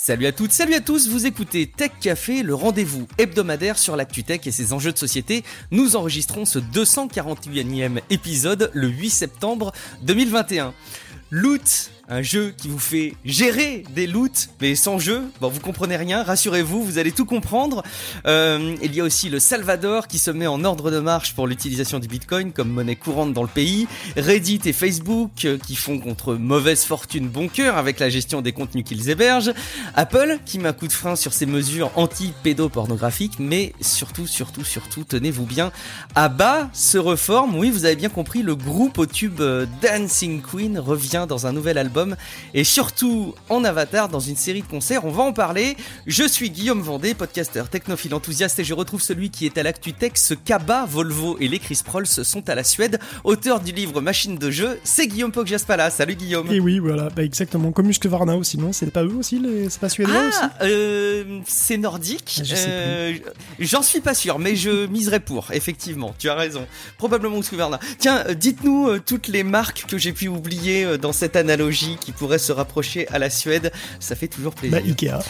Salut à toutes, salut à tous, vous écoutez Tech Café, le rendez-vous hebdomadaire sur l'actu tech et ses enjeux de société. Nous enregistrons ce 241e épisode le 8 septembre 2021. Loot, un jeu qui vous fait gérer des loots, mais sans jeu, bon vous comprenez rien, rassurez-vous, vous allez tout comprendre. Il y a aussi le Salvador qui se met en ordre de marche pour l'utilisation du Bitcoin comme monnaie courante dans le pays. Reddit et Facebook qui font contre mauvaise fortune bon cœur avec la gestion des contenus qu'ils hébergent. Apple qui met un coup de frein sur ses mesures anti-pédopornographiques, mais surtout, tenez-vous bien, ABBA se reforme. Oui, vous avez bien compris, le groupe au tube Dancing Queen revient dans un nouvel album et surtout en avatar dans une série de concerts. On va en parler. Je suis Guillaume Vendée, podcasteur technophile enthousiaste et je retrouve celui qui est à l'actu tech. Ce qu'ABBA, Volvo et les Chris Prolls sont à la Suède. Auteur du livre Machine de jeu, c'est Guillaume Poggiaspala. Salut Guillaume. Et oui, voilà, exactement. Comme Husqvarna aussi, non ? C'est pas eux aussi, c'est pas suédois aussi ? C'est nordique. Je sais plus. J'en suis pas sûr, mais je miserais pour. Effectivement, tu as raison. Probablement Husqvarna. Tiens, dites-nous toutes les marques que j'ai pu oublier dans cette analogie qui pourrait se rapprocher à la Suède, ça fait toujours plaisir. Ikea.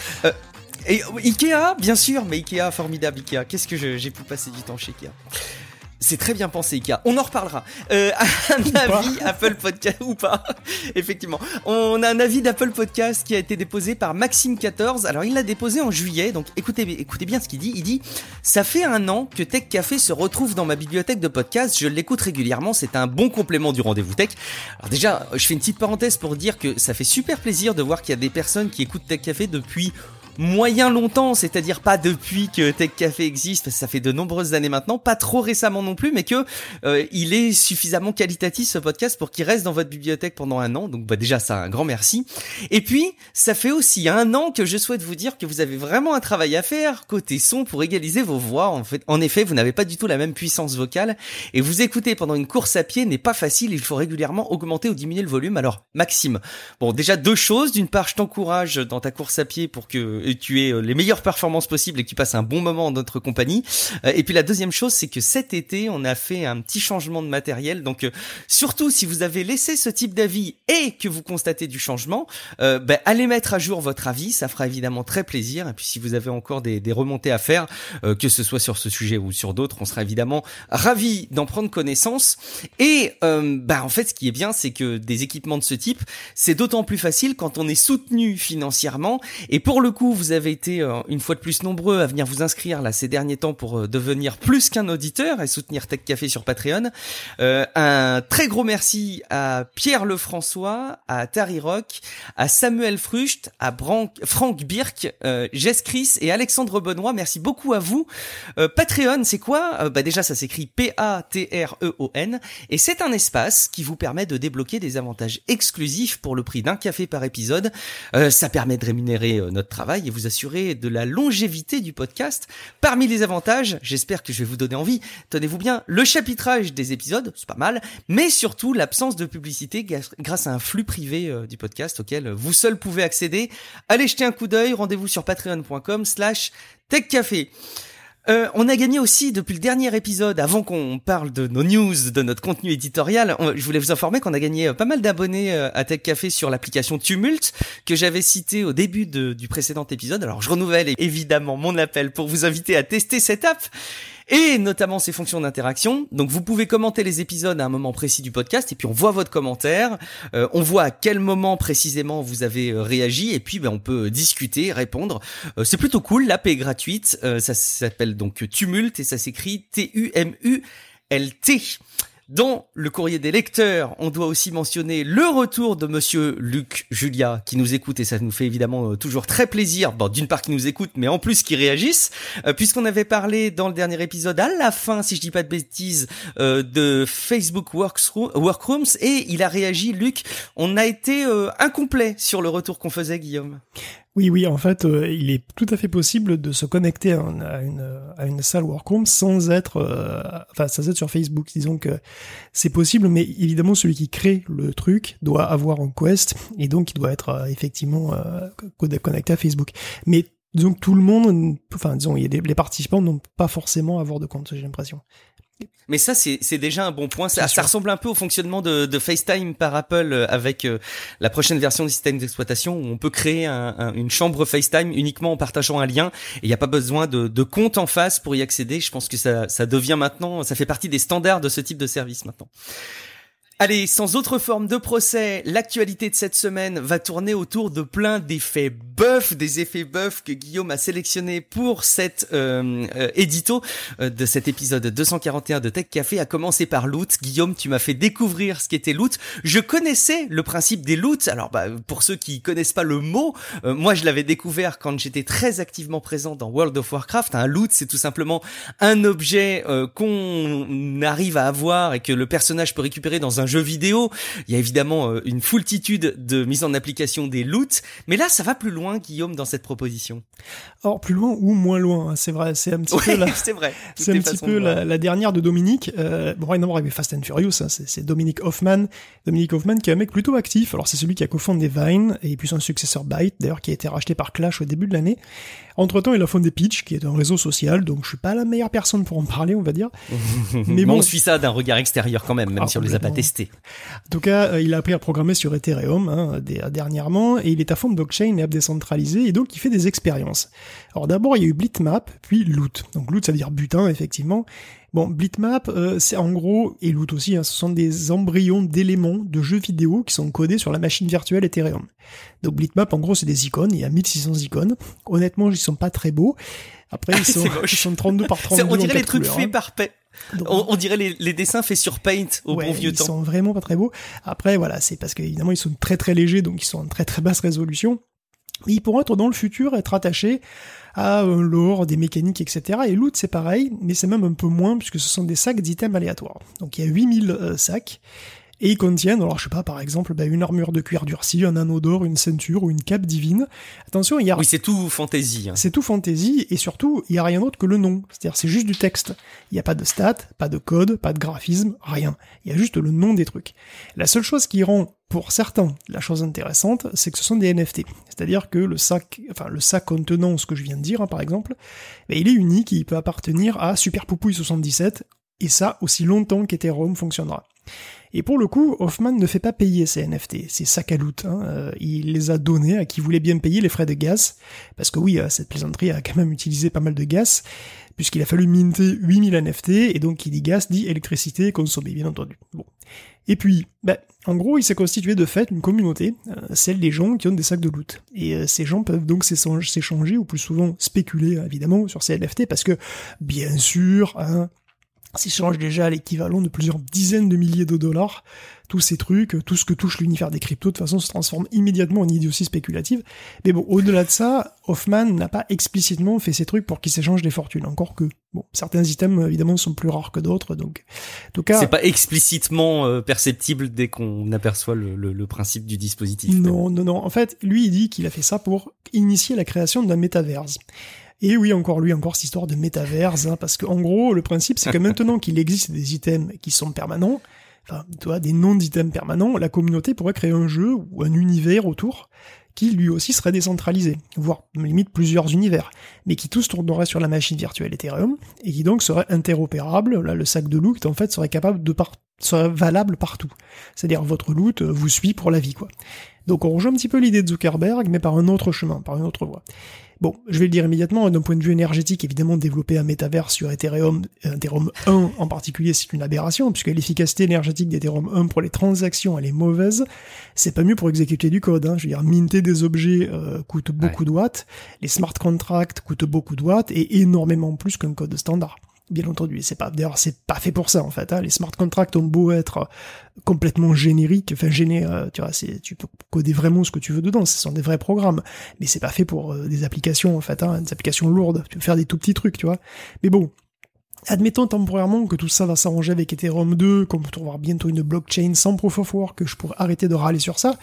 Et Ikea, bien sûr, mais Ikea, formidable Ikea. Qu'est-ce que j'ai pu passer du temps chez Ikea. C'est très bien pensé Ikea, on en reparlera. Un avis Apple Podcast ou pas. Effectivement, on a un avis d'Apple Podcast qui a été déposé par Maxime14. Alors il l'a déposé en juillet, donc écoutez bien ce qu'il dit. Il dit: ça fait 1 an que Tech Café se retrouve dans ma bibliothèque de podcasts, je l'écoute régulièrement, c'est un bon complément du rendez-vous tech. Alors déjà, je fais une petite parenthèse pour dire que ça fait super plaisir de voir qu'il y a des personnes qui écoutent Tech Café depuis moyen longtemps, c'est-à-dire pas depuis que Tech Café existe, parce que ça fait de nombreuses années maintenant, pas trop récemment non plus, mais que il est suffisamment qualitatif ce podcast pour qu'il reste dans votre bibliothèque pendant 1 an. Donc déjà ça, un grand merci. Et puis ça fait aussi 1 an que je souhaite vous dire que vous avez vraiment un travail à faire côté son pour égaliser vos voix. En effet, vous n'avez pas du tout la même puissance vocale et vous écouter pendant une course à pied n'est pas facile. Il faut régulièrement augmenter ou diminuer le volume. Alors Maxime, bon déjà 2 choses. D'une part, je t'encourage dans ta course à pied pour que tu aies les meilleures performances possibles et que tu passes un bon moment en notre compagnie. Et puis la deuxième chose, c'est que cet été, on a fait un petit changement de matériel. Donc surtout, si vous avez laissé ce type d'avis et que vous constatez du changement, allez mettre à jour votre avis. Ça fera évidemment très plaisir. Et puis si vous avez encore des remontées à faire, que ce soit sur ce sujet ou sur d'autres, on sera évidemment ravis d'en prendre connaissance. Et en fait, ce qui est bien, c'est que des équipements de ce type, c'est d'autant plus facile quand on est soutenu financièrement. Et pour le coup, vous avez été une fois de plus nombreux à venir vous inscrire là ces derniers temps pour devenir plus qu'un auditeur et soutenir Tech Café sur Patreon. Un très gros merci à Pierre Lefrançois, à Tari Rock, à Samuel Frucht, à Franck Birk, Jess Chris et Alexandre Benoît. Merci beaucoup à vous. Patreon, c'est quoi ? Déjà, ça s'écrit Patreon et c'est un espace qui vous permet de débloquer des avantages exclusifs pour le prix d'un café par épisode. Ça permet de rémunérer notre travail et vous assurer de la longévité du podcast. Parmi les avantages, j'espère que je vais vous donner envie, tenez-vous bien, le chapitrage des épisodes, c'est pas mal, mais surtout l'absence de publicité grâce à un flux privé du podcast auquel vous seul pouvez accéder. Allez jeter un coup d'œil, rendez-vous sur patreon.com/techcafé. On a gagné aussi depuis le dernier épisode, avant qu'on parle de nos news, de notre contenu éditorial, je voulais vous informer qu'on a gagné pas mal d'abonnés à Tech Café sur l'application Tumult, que j'avais cité au début du précédent épisode. Alors je renouvelle évidemment mon appel pour vous inviter à tester cette app, et notamment ses fonctions d'interaction. Donc vous pouvez commenter les épisodes à un moment précis du podcast, et puis on voit votre commentaire, on voit à quel moment précisément vous avez réagi, et puis on peut discuter, répondre. C'est plutôt cool, l'app est gratuite, ça s'appelle donc Tumult, et ça s'écrit Tumult. Dans le courrier des lecteurs, on doit aussi mentionner le retour de monsieur Luc Julia qui nous écoute, et ça nous fait évidemment toujours très plaisir. Bon, d'une part qu'ils nous écoutent, mais en plus qu'ils réagissent, puisqu'on avait parlé dans le dernier épisode, à la fin, si je dis pas de bêtises, de Facebook Workrooms, et il a réagi, Luc. On a été incomplet sur le retour qu'on faisait, Guillaume. Oui, en fait, il est tout à fait possible de se connecter à une salle Workroom sans être sur Facebook. Disons que c'est possible, mais évidemment, celui qui crée le truc doit avoir un Quest, et donc il doit être effectivement connecté à Facebook. Mais disons que tout le monde, les participants n'ont pas forcément à avoir de compte, j'ai l'impression. Mais ça, c'est déjà un bon point. Ça ressemble un peu au fonctionnement de FaceTime par Apple avec la prochaine version du système d'exploitation où on peut créer une chambre FaceTime uniquement en partageant un lien et il n'y a pas besoin de compte en face pour y accéder. Je pense que ça devient maintenant, ça fait partie des standards de ce type de service maintenant. Allez, sans autre forme de procès, l'actualité de cette semaine va tourner autour de plein d'effets buff, des effets buff que Guillaume a sélectionnés pour cet édito de cet épisode 241 de Tech Café, à commencer par Loot. Guillaume, tu m'as fait découvrir ce qu'était Loot. Je connaissais le principe des loots. Alors, pour ceux qui connaissent pas le mot, moi je l'avais découvert quand j'étais très activement présent dans World of Warcraft. Un loot, c'est tout simplement un objet qu'on arrive à avoir et que le personnage peut récupérer dans un jeu vidéo. Il y a évidemment une foultitude de mises en application des loots, mais là ça va plus loin, Guillaume, dans cette proposition. Alors plus loin ou moins loin, c'est vrai, c'est un petit peu là. C'est vrai. C'est un petit peu la dernière de Dominique. Rien à voir avec Fast and Furious, hein, c'est Dominic Hoffman. Dominic Hoffman qui est un mec plutôt actif. Alors c'est celui qui a cofondé Vine et puis son successeur Byte, d'ailleurs qui a été racheté par Clash au début de l'année. Entre-temps, il a fondé Pitch, qui est un réseau social, donc je suis pas la meilleure personne pour en parler, on va dire. Mais bon, on suit ça d'un regard extérieur quand même si on les a pas testés. En tout cas, il a appris à programmer sur Ethereum dernièrement, et il est à fond de blockchain et app décentralisée, et donc il fait des expériences. Alors d'abord, il y a eu Bitmap, puis Loot. Donc Loot, ça veut dire butin, effectivement. Bon, Bitmap, c'est en gros, et Loot aussi, ce sont des embryons d'éléments de jeux vidéo qui sont codés sur la machine virtuelle Ethereum. Donc Bitmap, en gros, c'est des icônes, il y a 1600 icônes. Honnêtement, ils sont pas très beaux. Après, ils sont 32 par 32. On dirait les trucs faits par on dirait les dessins faits sur Paint au bon vieux temps. Ils sont vraiment pas très beaux. Après, voilà, c'est parce qu'évidemment, ils sont très très légers, donc ils sont en très très basse résolution. Mais ils pourront être dans le futur, être attachés à un lore, des mécaniques, etc. Et Loot, c'est pareil, mais c'est même un peu moins, puisque ce sont des sacs d'items aléatoires. Donc il y a 8000 sacs, et ils contiennent, alors je sais pas, par exemple, une armure de cuir durci, un anneau d'or, une ceinture ou une cape divine. Attention, il y a... Oui, c'est tout fantasy. Hein. C'est tout fantasy, et surtout, il y a rien d'autre que le nom. C'est-à-dire, c'est juste du texte. Il n'y a pas de stats, pas de code, pas de graphisme, rien. Il y a juste le nom des trucs. La seule chose qui rend, pour certains, la chose intéressante, c'est que ce sont des NFT. C'est-à-dire que le sac contenant ce que je viens de dire, par exemple, il est unique, il peut appartenir à Super Poupouille 77, et ça aussi longtemps qu'Ethereum fonctionnera. Et pour le coup, Hoffman ne fait pas payer ces NFT, ces sacs à loot. Il les a donnés à qui voulait bien payer les frais de gaz, parce que oui, cette plaisanterie a quand même utilisé pas mal de gaz, puisqu'il a fallu minter 8000 NFT, et donc qui dit gaz dit électricité consommée, bien entendu. Bon. Et puis, en gros, il s'est constitué de fait une communauté, celle des gens qui ont des sacs de loot. Et ces gens peuvent donc s'échanger, ou plus souvent spéculer, évidemment, sur ces NFT, parce que, bien sûr, s'échange déjà à l'équivalent de plusieurs dizaines de milliers de dollars. Tous ces trucs, tout ce que touche l'univers des cryptos, de toute façon, se transforme immédiatement en idiotie spéculative. Mais bon, au-delà de ça, Hoffman n'a pas explicitement fait ces trucs pour qu'ils s'échangent des fortunes. Encore que, bon, certains items, évidemment, sont plus rares que d'autres, donc... En tout cas... C'est pas explicitement perceptible dès qu'on aperçoit le principe du dispositif. Non. En fait, lui, il dit qu'il a fait ça pour initier la création d'un métaverse. Et oui, encore cette histoire de métaverse, parce que en gros, le principe, c'est que maintenant qu'il existe des items qui sont permanents, des noms d'items permanents, la communauté pourrait créer un jeu ou un univers autour qui lui aussi serait décentralisé, voire limite plusieurs univers, mais qui tous tourneraient sur la machine virtuelle Ethereum, et qui donc serait interopérable. Là, le sac de loot, en fait, serait valable partout. C'est-à-dire, votre loot vous suit pour la vie, quoi. Donc on rejoint un petit peu l'idée de Zuckerberg, mais par un autre chemin, par une autre voie. Bon, je vais le dire immédiatement, d'un point de vue énergétique, évidemment, développer un métavers sur Ethereum 1 en particulier, c'est une aberration, puisque l'efficacité énergétique d'Ethereum 1 pour les transactions, elle est mauvaise. C'est pas mieux pour exécuter du code, Je veux dire, minter des objets coûte beaucoup de watts, les smart contracts coûtent beaucoup de watts, et énormément plus qu'un code standard. Bien entendu, c'est pas fait pour ça, en fait, Les smart contracts ont beau être complètement génériques, tu peux coder vraiment ce que tu veux dedans, ce sont des vrais programmes, mais c'est pas fait pour des applications, en fait, des applications lourdes, tu peux faire des tout petits trucs, tu vois. Mais bon, admettons temporairement que tout ça va s'arranger avec Ethereum 2, qu'on peut trouver bientôt une blockchain sans proof of work, que je pourrais arrêter de râler sur ça.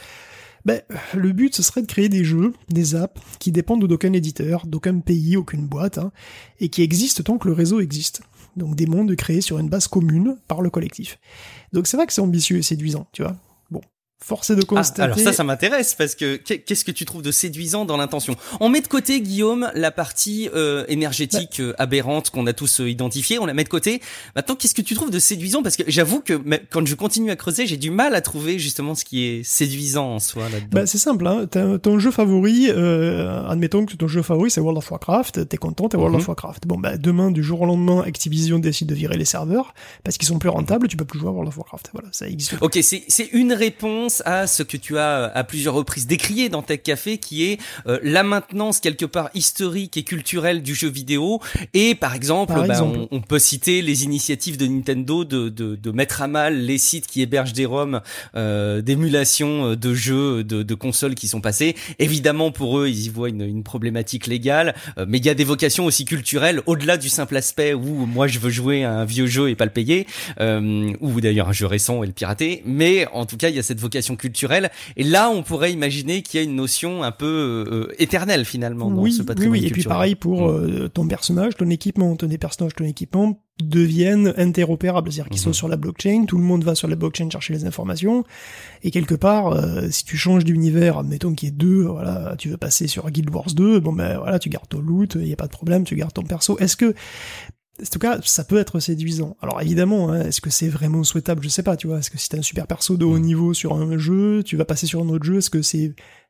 Le but, ce serait de créer des jeux, des apps, qui dépendent d'aucun éditeur, d'aucun pays, aucune boîte, et qui existent tant que le réseau existe. Donc des mondes créés sur une base commune par le collectif. Donc c'est vrai que c'est ambitieux et séduisant, tu vois. Bon, force est de constater... alors ça m'intéresse, parce que qu'est-ce que tu trouves de séduisant dans l'intention? On met de côté, Guillaume, la partie énergétique aberrante qu'on a tous identifiée, on la met de côté. Maintenant, qu'est-ce que tu trouves de séduisant? Parce que j'avoue que quand je continue à creuser, j'ai du mal à trouver justement ce qui est séduisant en soi là-dedans. Bah, c'est simple, hein. Ton jeu favori, admettons que ton jeu favori c'est World of Warcraft, t'es content, t'es World of Warcraft. Bon, bah, demain, du jour au lendemain, Activision décide de virer les serveurs, parce qu'ils sont plus rentables, tu peux plus jouer à World of Warcraft. Voilà, ça existe. Ok, c'est une réponse à ce que tu as à plusieurs reprises décrié dans Tech Café, qui est la maintenance quelque part historique et culturelle du jeu vidéo. Et par exemple, on peut citer les initiatives de Nintendo de mettre à mal les sites qui hébergent des ROM d'émulation de jeux de consoles qui sont passés. Évidemment, pour eux, ils y voient une problématique légale, mais il y a des vocations aussi culturelles au-delà du simple aspect où moi je veux jouer à un vieux jeu et pas le payer, ou d'ailleurs un jeu récent et le pirater. Mais en tout cas, il y a cette vocation culturelle. Et là, on pourrait imaginer qu'il y a une notion un peu éternelle finalement dans ce patrimoine culturel. Et puis pareil pour ton personnage, ton équipement, ton équipement deviennent interopérables, c'est-à-dire qu'ils sont sur la blockchain, tout le monde va sur la blockchain chercher les informations, et quelque part, si tu changes d'univers, admettons qu'il y ait 2, voilà, tu veux passer sur Guild Wars 2, bon ben voilà, tu gardes ton loot, il y a pas de problème, tu gardes ton perso. Est-ce que en tout cas, ça peut être séduisant. Alors évidemment, hein, est-ce que c'est vraiment souhaitable? Je sais pas, tu vois. Est-ce que si t'as un super perso de haut niveau sur un jeu, tu vas passer sur un autre jeu, est-ce que c'est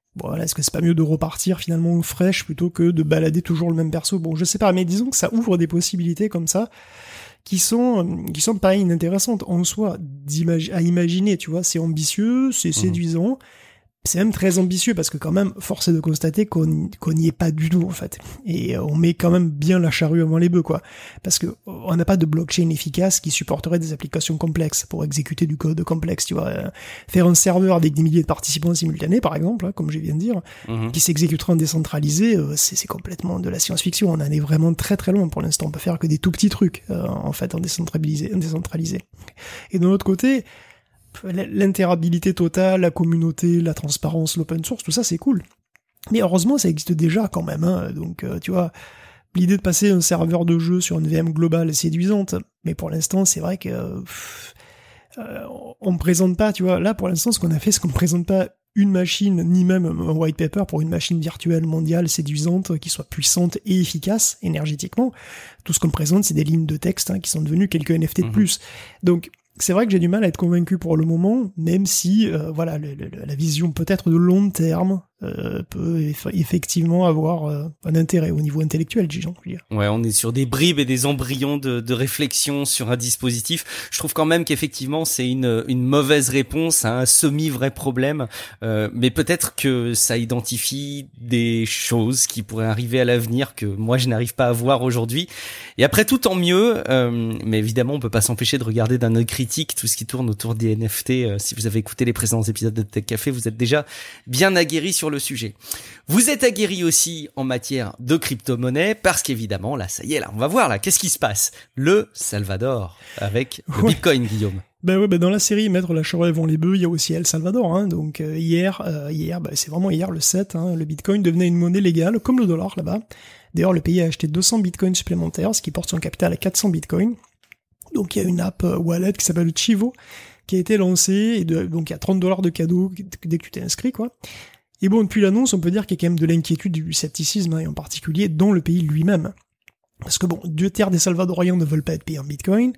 pas mieux de repartir finalement fraîche plutôt que de balader toujours le même perso? Bon, je sais pas, mais disons que ça ouvre des possibilités comme ça qui sont pas inintéressantes en soi à imaginer, tu vois. C'est ambitieux, c'est séduisant. C'est même très ambitieux parce que quand même, force est de constater qu'on n'y est pas du tout en fait. Et on met quand même bien la charrue avant les bœufs, quoi. Parce que on n'a pas de blockchain efficace qui supporterait des applications complexes pour exécuter du code complexe, tu vois. Faire un serveur avec des milliers de participants simultanés, par exemple, hein, comme je viens de dire, qui s'exécuterait en décentralisé, c'est complètement de la science-fiction. On en est vraiment très très loin pour l'instant. On peut faire que des tout petits trucs, en fait, en décentralisé. Et de l'autre côté, l'interopérabilité totale, la communauté, la transparence, l'open source, tout ça c'est cool. Mais heureusement ça existe déjà quand même, hein. Donc tu vois, l'idée de passer un serveur de jeu sur une VM globale est séduisante, mais pour l'instant c'est vrai que on présente pas, tu vois, là pour l'instant ce qu'on a fait c'est qu'on ne présente pas une machine, ni même un white paper pour une machine virtuelle mondiale séduisante, qui soit puissante et efficace énergétiquement. Tout ce qu'on présente c'est des lignes de texte, hein, qui sont devenues quelques NFT de plus. Donc c'est vrai que j'ai du mal à être convaincu pour le moment, même si voilà, la vision peut-être de long terme peut effectivement avoir un intérêt au niveau intellectuel, je veux dire. Ouais, on est sur des bribes et des embryons de réflexion sur un dispositif. Je trouve quand même qu'effectivement c'est une mauvaise réponse à un semi-vrai problème, mais peut-être que ça identifie des choses qui pourraient arriver à l'avenir que moi je n'arrive pas à voir aujourd'hui. Et après tout, tant mieux, mais évidemment on peut pas s'empêcher de regarder d'un œil critique tout ce qui tourne autour des NFT. Si vous avez écouté les précédents épisodes de Tech Café, vous êtes déjà bien aguerris sur le sujet. Vous êtes aguerris aussi en matière de crypto-monnaie, parce qu'évidemment, là, ça y est, là, on va voir, là, qu'est-ce qui se passe? Le Salvador, avec le Bitcoin, Guillaume. Dans la série Mettre la charrue avant les bœufs, il y a aussi El Salvador, hein. Donc hier, c'est vraiment hier, le 7, hein, le Bitcoin devenait une monnaie légale, comme le dollar là-bas. D'ailleurs, le pays a acheté 200 Bitcoins supplémentaires, ce qui porte son capital à 400 Bitcoins. Donc il y a une app wallet qui s'appelle Chivo, qui a été lancée, et donc il y a $30 de cadeaux dès que tu t'es inscrit, quoi. Et bon, depuis l'annonce, on peut dire qu'il y a quand même de l'inquiétude, du scepticisme, hein, et en particulier dans le pays lui-même. Parce que bon, 2/3 des Salvadoriens ne veulent pas être payés en Bitcoin.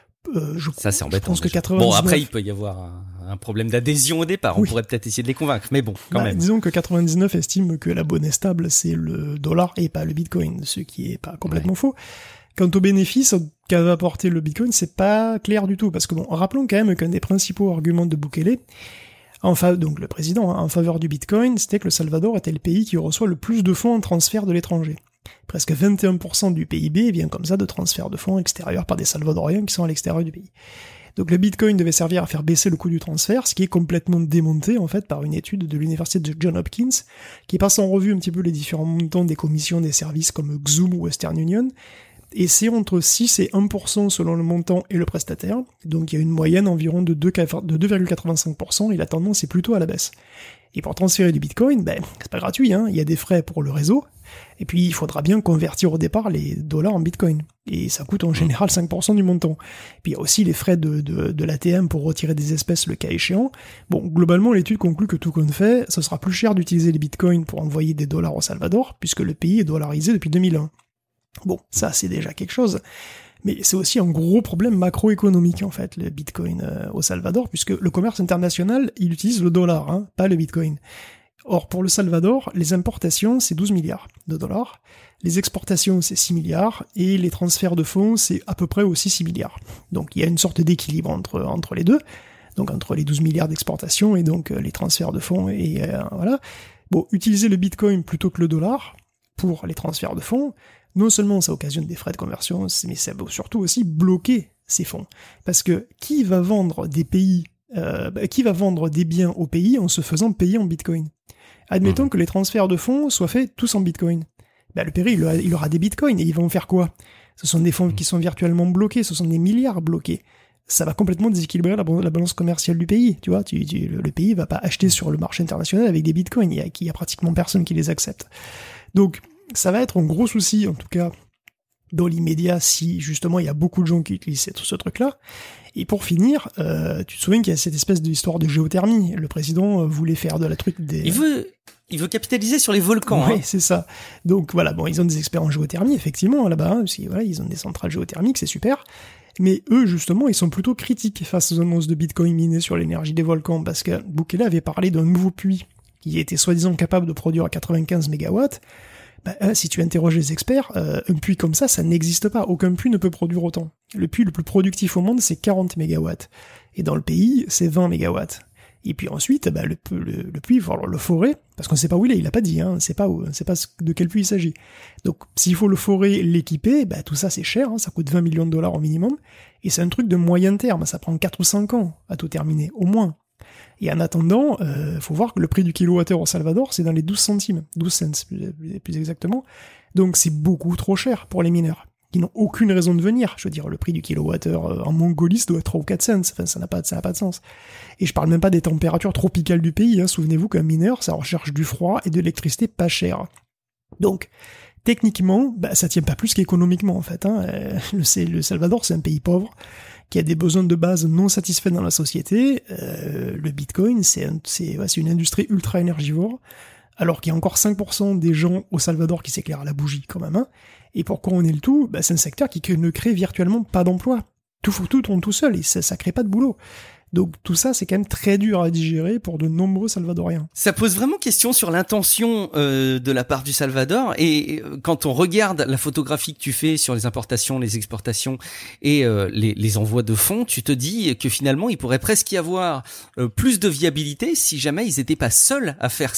Ça c'est embêtant. Je pense que 99... Bon, après il peut y avoir un problème d'adhésion au départ. On pourrait peut-être essayer de les convaincre, mais bon, quand même. Disons que 99 estiment que la monnaie stable c'est le dollar et pas le Bitcoin, ce qui est pas complètement faux. Quant aux bénéfices qu'avait apporté le Bitcoin, c'est pas clair du tout, parce que bon, rappelons quand même qu'un des principaux arguments de Bukele, donc le président, hein, en faveur du Bitcoin, c'était que le Salvador était le pays qui reçoit le plus de fonds en transfert de l'étranger. Presque 21% du PIB vient comme ça de transferts de fonds extérieurs par des Salvadoriens qui sont à l'extérieur du pays. Donc le Bitcoin devait servir à faire baisser le coût du transfert, ce qui est complètement démonté en fait par une étude de l'université de Johns Hopkins, qui passe en revue un petit peu les différents montants des commissions des services comme Xoom ou Western Union, et c'est entre 6 et 1% selon le montant et le prestataire, donc il y a une moyenne environ de 2,85%, et la tendance est plutôt à la baisse. Et pour transférer du Bitcoin, c'est pas gratuit, hein, il y a des frais pour le réseau, Et puis, il faudra bien convertir au départ les dollars en bitcoin. Et ça coûte en général 5% du montant. Et puis, il y a aussi les frais de l'ATM pour retirer des espèces le cas échéant. Bon, globalement, l'étude conclut que tout compte fait, ce sera plus cher d'utiliser les bitcoins pour envoyer des dollars au Salvador, puisque le pays est dollarisé depuis 2001. Bon, ça, c'est déjà quelque chose. Mais c'est aussi un gros problème macroéconomique, en fait, le bitcoin au Salvador, puisque le commerce international, il utilise le dollar, hein, pas le bitcoin. Or, pour le Salvador, les importations, c'est 12 milliards de dollars, les exportations, c'est 6 milliards, et les transferts de fonds, c'est à peu près aussi 6 milliards. Donc, il y a une sorte d'équilibre entre les deux, donc entre les 12 milliards d'exportations et donc les transferts de fonds, et voilà. Bon, utiliser le bitcoin plutôt que le dollar pour les transferts de fonds, non seulement ça occasionne des frais de conversion, mais ça va surtout aussi bloquer ces fonds. Parce que qui va vendre des biens au pays en se faisant payer en bitcoin? Admettons que les transferts de fonds soient faits tous en bitcoin. Le pays, il aura des bitcoins et ils vont faire quoi? Ce sont des fonds qui sont virtuellement bloqués, ce sont des milliards bloqués. Ça va complètement déséquilibrer la balance commerciale du pays, tu vois. Le pays va pas acheter sur le marché international avec des bitcoins, il y a pratiquement personne qui les accepte. Donc, ça va être un gros souci, en tout cas, dans l'immédiat, si justement il y a beaucoup de gens qui utilisent ce truc-là. Et pour finir, tu te souviens qu'il y a cette espèce d'histoire de géothermie. Le président voulait faire de la truc des... Il veut capitaliser sur les volcans. Oui, c'est ça. Donc voilà, bon, ils ont des experts en géothermie, effectivement, là-bas, hein, parce que, voilà, ils ont des centrales géothermiques, c'est super. Mais eux, justement, ils sont plutôt critiques face aux annonces de Bitcoin minés sur l'énergie des volcans, parce que Bukele avait parlé d'un nouveau puits qui était soi-disant capable de produire à 95 mégawatts. Si tu interroges les experts, un puits comme ça n'existe pas. Aucun puits ne peut produire autant. Le puits le plus productif au monde, c'est 40 mégawatts. Et dans le pays, c'est 20 mégawatts. Et puis ensuite, le puits, il faut le forer, parce qu'on ne sait pas où il a pas dit, hein, on ne sait pas de quel puits il s'agit. Donc, s'il faut le forer, l'équiper, tout ça c'est cher, hein, ça coûte 20 millions de dollars au minimum, et c'est un truc de moyen terme, ça prend 4 ou 5 ans à tout terminer, au moins. Et en attendant, faut voir que le prix du kilowattheure au Salvador, c'est dans les 12 centimes, 12 cents plus exactement. Donc c'est beaucoup trop cher pour les mineurs, qui n'ont aucune raison de venir. Je veux dire, le prix du kilowattheure en Mongolie, ça doit être 3 ou 4 cents, enfin ça n'a pas de sens. Et je parle même pas des températures tropicales du pays, hein. Souvenez-vous qu'un mineur, ça recherche du froid et de l'électricité pas chère. Donc, techniquement, ça tient pas plus qu'économiquement en fait, hein. Le Salvador, c'est un pays pauvre, qui a des besoins de base non satisfaits dans la société. Le Bitcoin, c'est une industrie ultra énergivore, alors qu'il y a encore 5% des gens au Salvador qui s'éclairent à la bougie quand même. Hein. Et pour couronner le tout, c'est un secteur qui ne crée virtuellement pas d'emploi. Tout tourne tout seul et ça crée pas de boulot. Donc tout ça, c'est quand même très dur à digérer pour de nombreux Salvadoriens. Ça pose vraiment question sur l'intention de la part du Salvador. Et quand on regarde la photographie que tu fais sur les importations, les exportations et les envois de fonds, tu te dis que finalement, il pourrait presque y avoir plus de viabilité si jamais ils n'étaient pas seuls à faire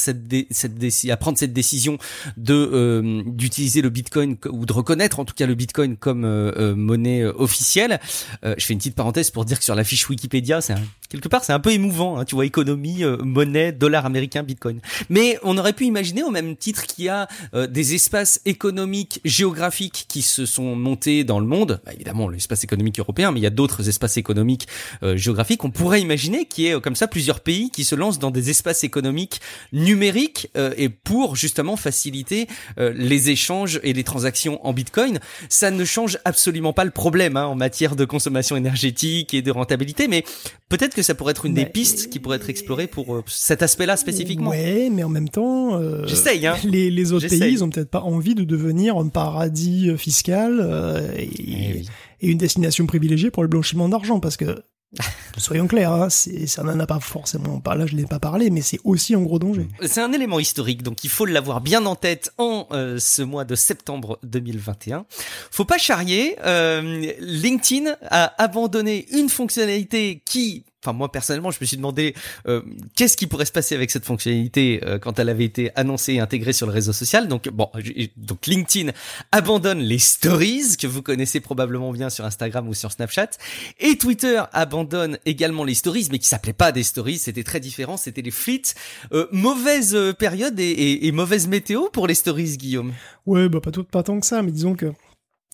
à prendre cette décision d'utiliser le Bitcoin ou de reconnaître en tout cas le Bitcoin comme monnaie officielle. Je fais une petite parenthèse pour dire que sur la fiche Wikipédia, quelque part, c'est un peu émouvant, hein, tu vois, économie, monnaie, dollar américain, bitcoin. Mais on aurait pu imaginer au même titre qu'il y a des espaces économiques, géographiques qui se sont montés dans le monde. Évidemment, l'espace économique européen, mais il y a d'autres espaces économiques géographiques. On pourrait imaginer qu'il y ait comme ça plusieurs pays qui se lancent dans des espaces économiques numériques et pour justement faciliter les échanges et les transactions en bitcoin. Ça ne change absolument pas le problème en matière de consommation énergétique et de rentabilité, mais peut-être que ça pourrait être une des pistes qui pourrait être explorée pour cet aspect-là spécifiquement. Ouais, mais en même temps, j'essaye. Hein. Les autres pays, ils ont peut-être pas envie de devenir un paradis fiscal et une destination privilégiée pour le blanchiment d'argent, parce que soyons clairs, hein, ça n'en a pas forcément pas. Là, je l'ai pas parlé, mais c'est aussi un gros danger. C'est un élément historique, donc il faut l'avoir bien en tête en ce mois de septembre 2021. Faut pas charrier. LinkedIn a abandonné une fonctionnalité qui, moi personnellement, je me suis demandé qu'est-ce qui pourrait se passer avec cette fonctionnalité quand elle avait été annoncée et intégrée sur le réseau social. Donc LinkedIn abandonne les stories que vous connaissez probablement bien sur Instagram ou sur Snapchat, et Twitter abandonne également les stories, mais qui s'appelaient pas des stories, c'était très différent, c'était les fleets. Mauvaise période et mauvaise météo pour les stories, Guillaume. Ouais, pas tant que ça, mais disons que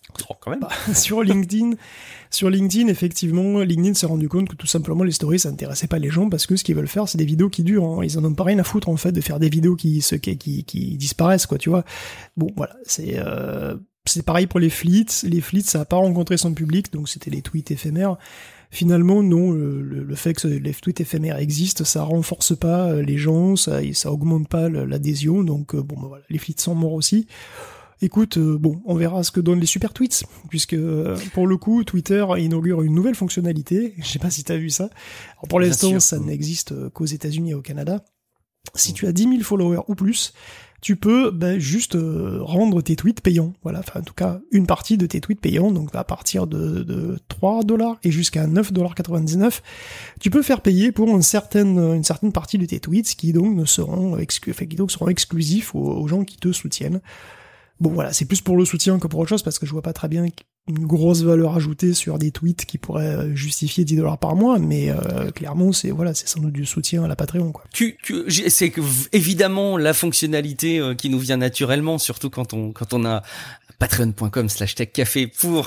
Oh, quand même. Sur LinkedIn, effectivement, LinkedIn s'est rendu compte que tout simplement les stories ça n'intéressait pas les gens parce que ce qu'ils veulent faire c'est des vidéos qui durent, hein. Ils en ont pas rien à foutre en fait de faire des vidéos qui disparaissent, quoi, tu vois. Bon, voilà, c'est pareil pour les fleets. Les fleets ça a pas rencontré son public, donc c'était les tweets éphémères. Finalement, non, le fait que les tweets éphémères existent, ça renforce pas les gens, ça augmente pas l'adhésion, donc bon, bah, voilà, les fleets sont morts aussi. Écoute, bon, on verra ce que donnent les super tweets, puisque pour le coup, Twitter inaugure une nouvelle fonctionnalité. Je sais pas si t'as vu ça. Alors pour l'instant, ça n'existe qu'aux États-Unis et au Canada. Si tu as 10 000 followers ou plus, tu peux juste rendre tes tweets payants. Voilà, enfin en tout cas une partie de tes tweets payants, donc à partir de $3 et jusqu'à $9,99, tu peux faire payer pour une certaine partie de tes tweets qui donc seront exclusifs aux gens qui te soutiennent. Bon voilà, c'est plus pour le soutien que pour autre chose, parce que je vois pas très bien une grosse valeur ajoutée sur des tweets qui pourraient justifier $10 par mois, mais clairement c'est sans doute du soutien à la Patreon, quoi. C'est évidemment la fonctionnalité qui nous vient naturellement, surtout quand on a patreon.com/techcafé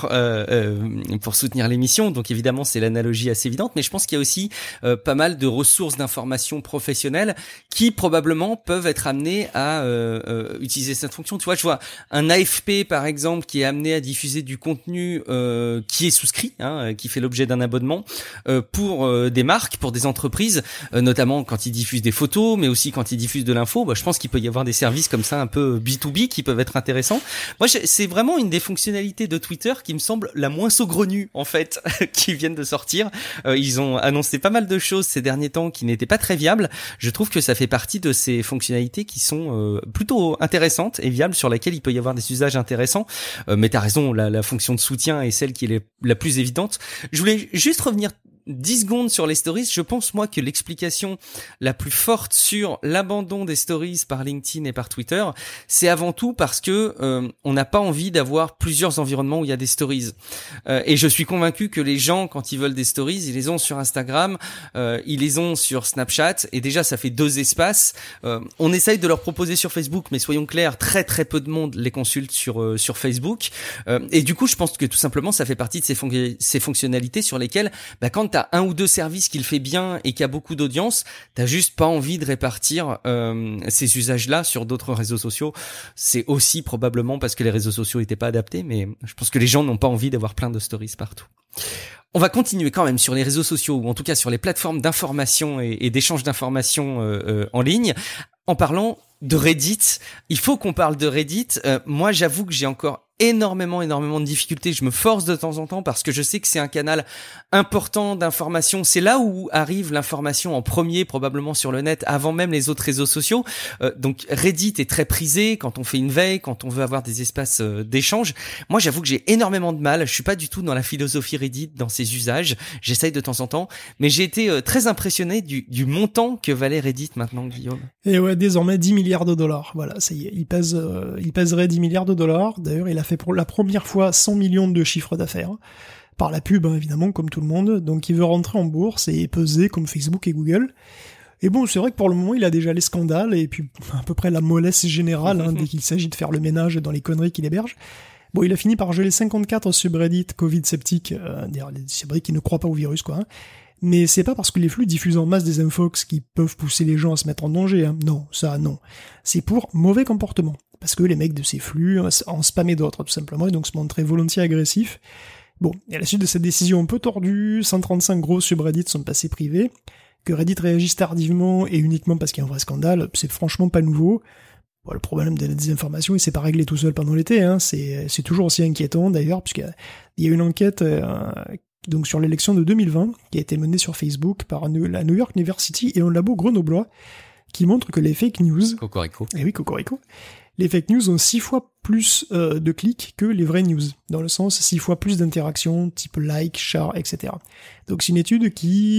pour soutenir l'émission. Donc évidemment, c'est l'analogie assez évidente, mais je pense qu'il y a aussi pas mal de ressources d'information professionnelles qui probablement peuvent être amenées à utiliser cette fonction. Tu vois, je vois un AFP par exemple qui est amené à diffuser du contenu qui est souscrit, qui fait l'objet d'un abonnement pour des marques, pour des entreprises, notamment quand ils diffusent des photos, mais aussi quand ils diffusent de l'info. Je pense qu'il peut y avoir des services comme ça un peu B2B qui peuvent être intéressants. Moi, c'est vraiment une des fonctionnalités de Twitter qui me semble la moins saugrenue, en fait, qui viennent de sortir. Ils ont annoncé pas mal de choses ces derniers temps qui n'étaient pas très viables. Je trouve que ça fait partie de ces fonctionnalités qui sont plutôt intéressantes et viables, sur lesquelles il peut y avoir des usages intéressants. Mais t'as raison, la fonction de soutien est celle qui est la plus évidente. Je voulais juste revenir 10 secondes sur les stories. Je pense, moi, que l'explication la plus forte sur l'abandon des stories par LinkedIn et par Twitter, c'est avant tout parce que on n'a pas envie d'avoir plusieurs environnements où il y a des stories. Et je suis convaincu que les gens, quand ils veulent des stories, ils les ont sur Instagram, ils les ont sur Snapchat, et déjà ça fait 2 espaces. On essaye de leur proposer sur Facebook, mais soyons clairs, très très peu de monde les consulte sur Facebook. Et du coup, je pense que tout simplement, ça fait partie de ces fonctionnalités sur lesquelles, quand t'as un ou deux services qui le fait bien et qui a beaucoup d'audience, t'as juste pas envie de répartir ces usages-là sur d'autres réseaux sociaux. C'est aussi probablement parce que les réseaux sociaux étaient pas adaptés, mais je pense que les gens n'ont pas envie d'avoir plein de stories partout. On va continuer quand même sur les réseaux sociaux, ou en tout cas sur les plateformes d'information et d'échange d'informations en ligne, en parlant de Reddit. Il faut qu'on parle de Reddit. Moi, j'avoue que j'ai encore énormément de difficultés. Je me force de temps en temps parce que je sais que c'est un canal important d'information. C'est là où arrive l'information en premier, probablement sur le net, avant même les autres réseaux sociaux. Donc Reddit est très prisé quand on fait une veille, quand on veut avoir des espaces d'échange. Moi, j'avoue que j'ai énormément de mal. Je suis pas du tout dans la philosophie Reddit, dans ses usages. J'essaye de temps en temps, mais j'ai été très impressionné du montant que valait Reddit maintenant, Guillaume. Et ouais, désormais $10 milliards. Voilà, ça y est, il pèserait $10 milliards. D'ailleurs, il a fait pour la première fois 100 millions de chiffre d'affaires. Par la pub, évidemment, comme tout le monde. Donc il veut rentrer en bourse et peser comme Facebook et Google. Et bon, c'est vrai que pour le moment, il a déjà les scandales et puis à peu près la mollesse générale dès qu'il s'agit de faire le ménage dans les conneries qu'il héberge. Bon, il a fini par geler 54 subreddits Covid sceptiques, d'ailleurs les subreddits qui ne croient pas au virus, quoi. Mais c'est pas parce que les flux diffusent en masse des infox qui peuvent pousser les gens à se mettre en danger, Non, ça, non. C'est pour mauvais comportement. Parce que les mecs de ces flux en spammaient d'autres, tout simplement, et donc se montraient volontiers agressifs. Bon, et à la suite de cette décision un peu tordue, 135 gros subreddits sont passés privés. Que Reddit réagisse tardivement et uniquement parce qu'il y a un vrai scandale, c'est franchement pas nouveau. Bon, le problème de la désinformation, il s'est pas réglé tout seul pendant l'été, c'est toujours aussi inquiétant d'ailleurs, puisqu'il y a une enquête donc sur l'élection de 2020 qui a été menée sur Facebook par la New York University et un labo grenoblois qui montre que les fake news... Cocorico. Eh oui, Cocorico. Les fake news ont 6 fois plus de clics que les vraies news, dans le sens 6 fois plus d'interactions, type like, share, etc. Donc c'est une étude qui,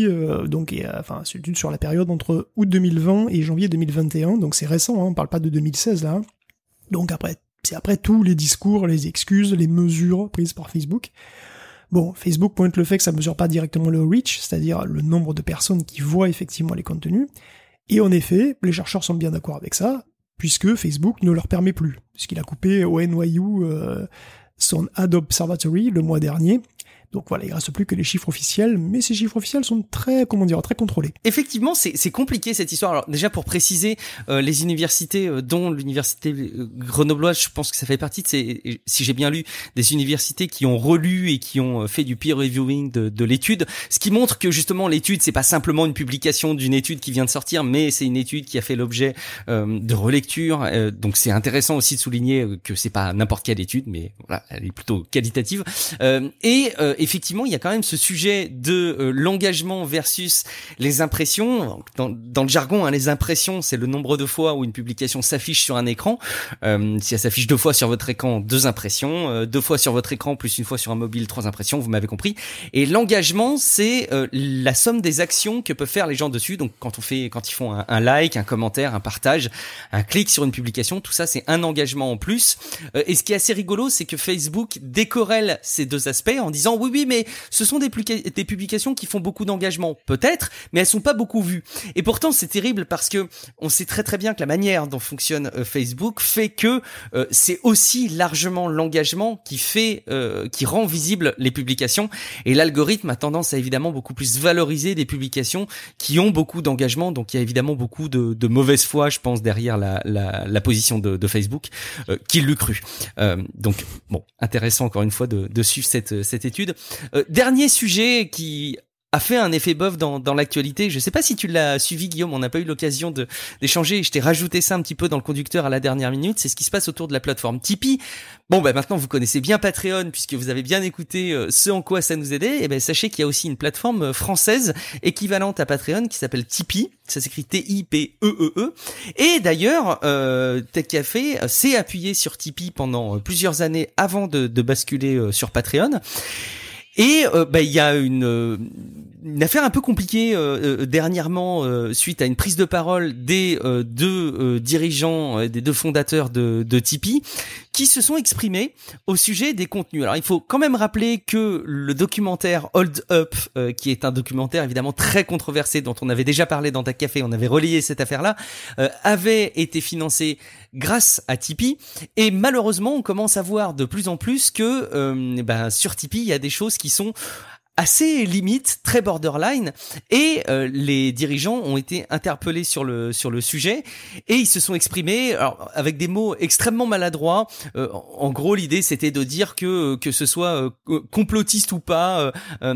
c'est une étude sur la période entre août 2020 et janvier 2021, donc c'est récent, on parle pas de 2016 là. Donc c'est après tous les discours, les excuses, les mesures prises par Facebook. Bon, Facebook pointe le fait que ça mesure pas directement le reach, c'est-à-dire le nombre de personnes qui voient effectivement les contenus. Et en effet, les chercheurs sont bien d'accord avec ça, puisque Facebook ne leur permet plus, puisqu'il a coupé au NYU son Ad Observatory le mois dernier. Donc voilà, il ne reste plus que les chiffres officiels, mais ces chiffres officiels sont très contrôlés. Effectivement, c'est compliqué cette histoire. Alors déjà pour préciser, les universités, dont l'université grenobloise, je pense que ça fait partie de ces, si j'ai bien lu, des universités qui ont relu et qui ont fait du peer reviewing de l'étude, ce qui montre que justement l'étude c'est pas simplement une publication d'une étude qui vient de sortir, mais c'est une étude qui a fait l'objet de relecture. Donc c'est intéressant aussi de souligner que c'est pas n'importe quelle étude, mais voilà, elle est plutôt qualitative. Effectivement, il y a quand même ce sujet de l'engagement versus les impressions. Dans le jargon, hein, les impressions, c'est le nombre de fois où une publication s'affiche sur un écran. Si elle s'affiche 2 fois sur votre écran, 2 impressions. 2 fois sur votre écran plus 1 fois sur un mobile, 3 impressions. Vous m'avez compris. Et l'engagement, c'est la somme des actions que peuvent faire les gens dessus. Donc, quand ils font un like, un commentaire, un partage, un clic sur une publication, tout ça, c'est un engagement en plus. Et ce qui est assez rigolo, c'est que Facebook décorrèle ces 2 aspects en disant oui, mais ce sont des publications qui font beaucoup d'engagement, peut-être, mais elles sont pas beaucoup vues. Et pourtant, c'est terrible parce que on sait très très bien que la manière dont fonctionne Facebook fait que c'est aussi largement l'engagement qui rend visible les publications. Et l'algorithme a tendance à évidemment beaucoup plus valoriser des publications qui ont beaucoup d'engagement. Donc il y a évidemment beaucoup de mauvaise foi, je pense, derrière la position de Facebook, qui l'eût cru. Donc bon, intéressant encore une fois de suivre cette étude. Dernier sujet qui a fait un effet bof dans l'actualité. Je sais pas si tu l'as suivi, Guillaume, on n'a pas eu l'occasion d'échanger. Je t'ai rajouté ça un petit peu dans le conducteur à la dernière minute. C'est ce qui se passe autour de la plateforme Tipeee. Bon, maintenant vous connaissez bien Patreon puisque vous avez bien écouté ce en quoi ça nous aidait. Et sachez qu'il y a aussi une plateforme française équivalente à Patreon qui s'appelle Tipeee. Ça s'écrit T-I-P-E-E-E. Et d'ailleurs, Tech Café s'est appuyé sur Tipeee pendant plusieurs années avant de basculer sur Patreon. Et il y a une affaire un peu compliquée dernièrement suite à une prise de parole des 2 dirigeants, des 2 fondateurs de Tipeee, qui se sont exprimés au sujet des contenus. Alors il faut quand même rappeler que le documentaire Hold Up, qui est un documentaire évidemment très controversé dont on avait déjà parlé dans Tech Café, on avait relayé cette affaire-là, avait été financé grâce à Tipeee. Et malheureusement, on commence à voir de plus en plus que sur Tipeee, il y a des choses qui sont assez limite, très borderline, et les dirigeants ont été interpellés sur le sujet et ils se sont exprimés alors avec des mots extrêmement maladroits. En gros, l'idée c'était de dire que ce soit complotiste ou pas,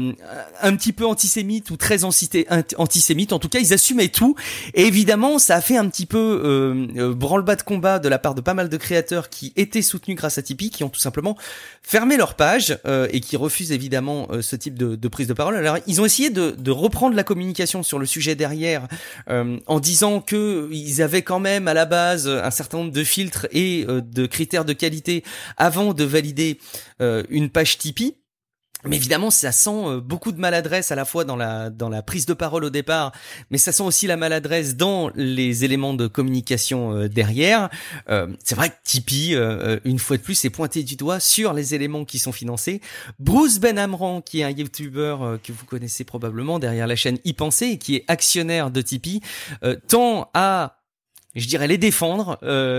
un petit peu antisémite ou très antisémite, en tout cas ils assumaient tout. Et évidemment, ça a fait un petit peu branle-bas de combat de la part de pas mal de créateurs qui étaient soutenus grâce à Tipeee, qui ont tout simplement fermé leur page et qui refusent évidemment ce type de prise de parole. Alors ils ont essayé de reprendre la communication sur le sujet derrière en disant que ils avaient quand même à la base un certain nombre de filtres et de critères de qualité avant de valider une page Tipeee. Mais évidemment, ça sent beaucoup de maladresse à la fois dans la prise de parole au départ, mais ça sent aussi la maladresse dans les éléments de communication derrière. C'est vrai que Tipeee, une fois de plus, est pointé du doigt sur les éléments qui sont financés. Bruce Ben-Amran, qui est un YouTuber que vous connaissez probablement derrière la chaîne Y Penser et qui est actionnaire de Tipeee, tend à je dirais les défendre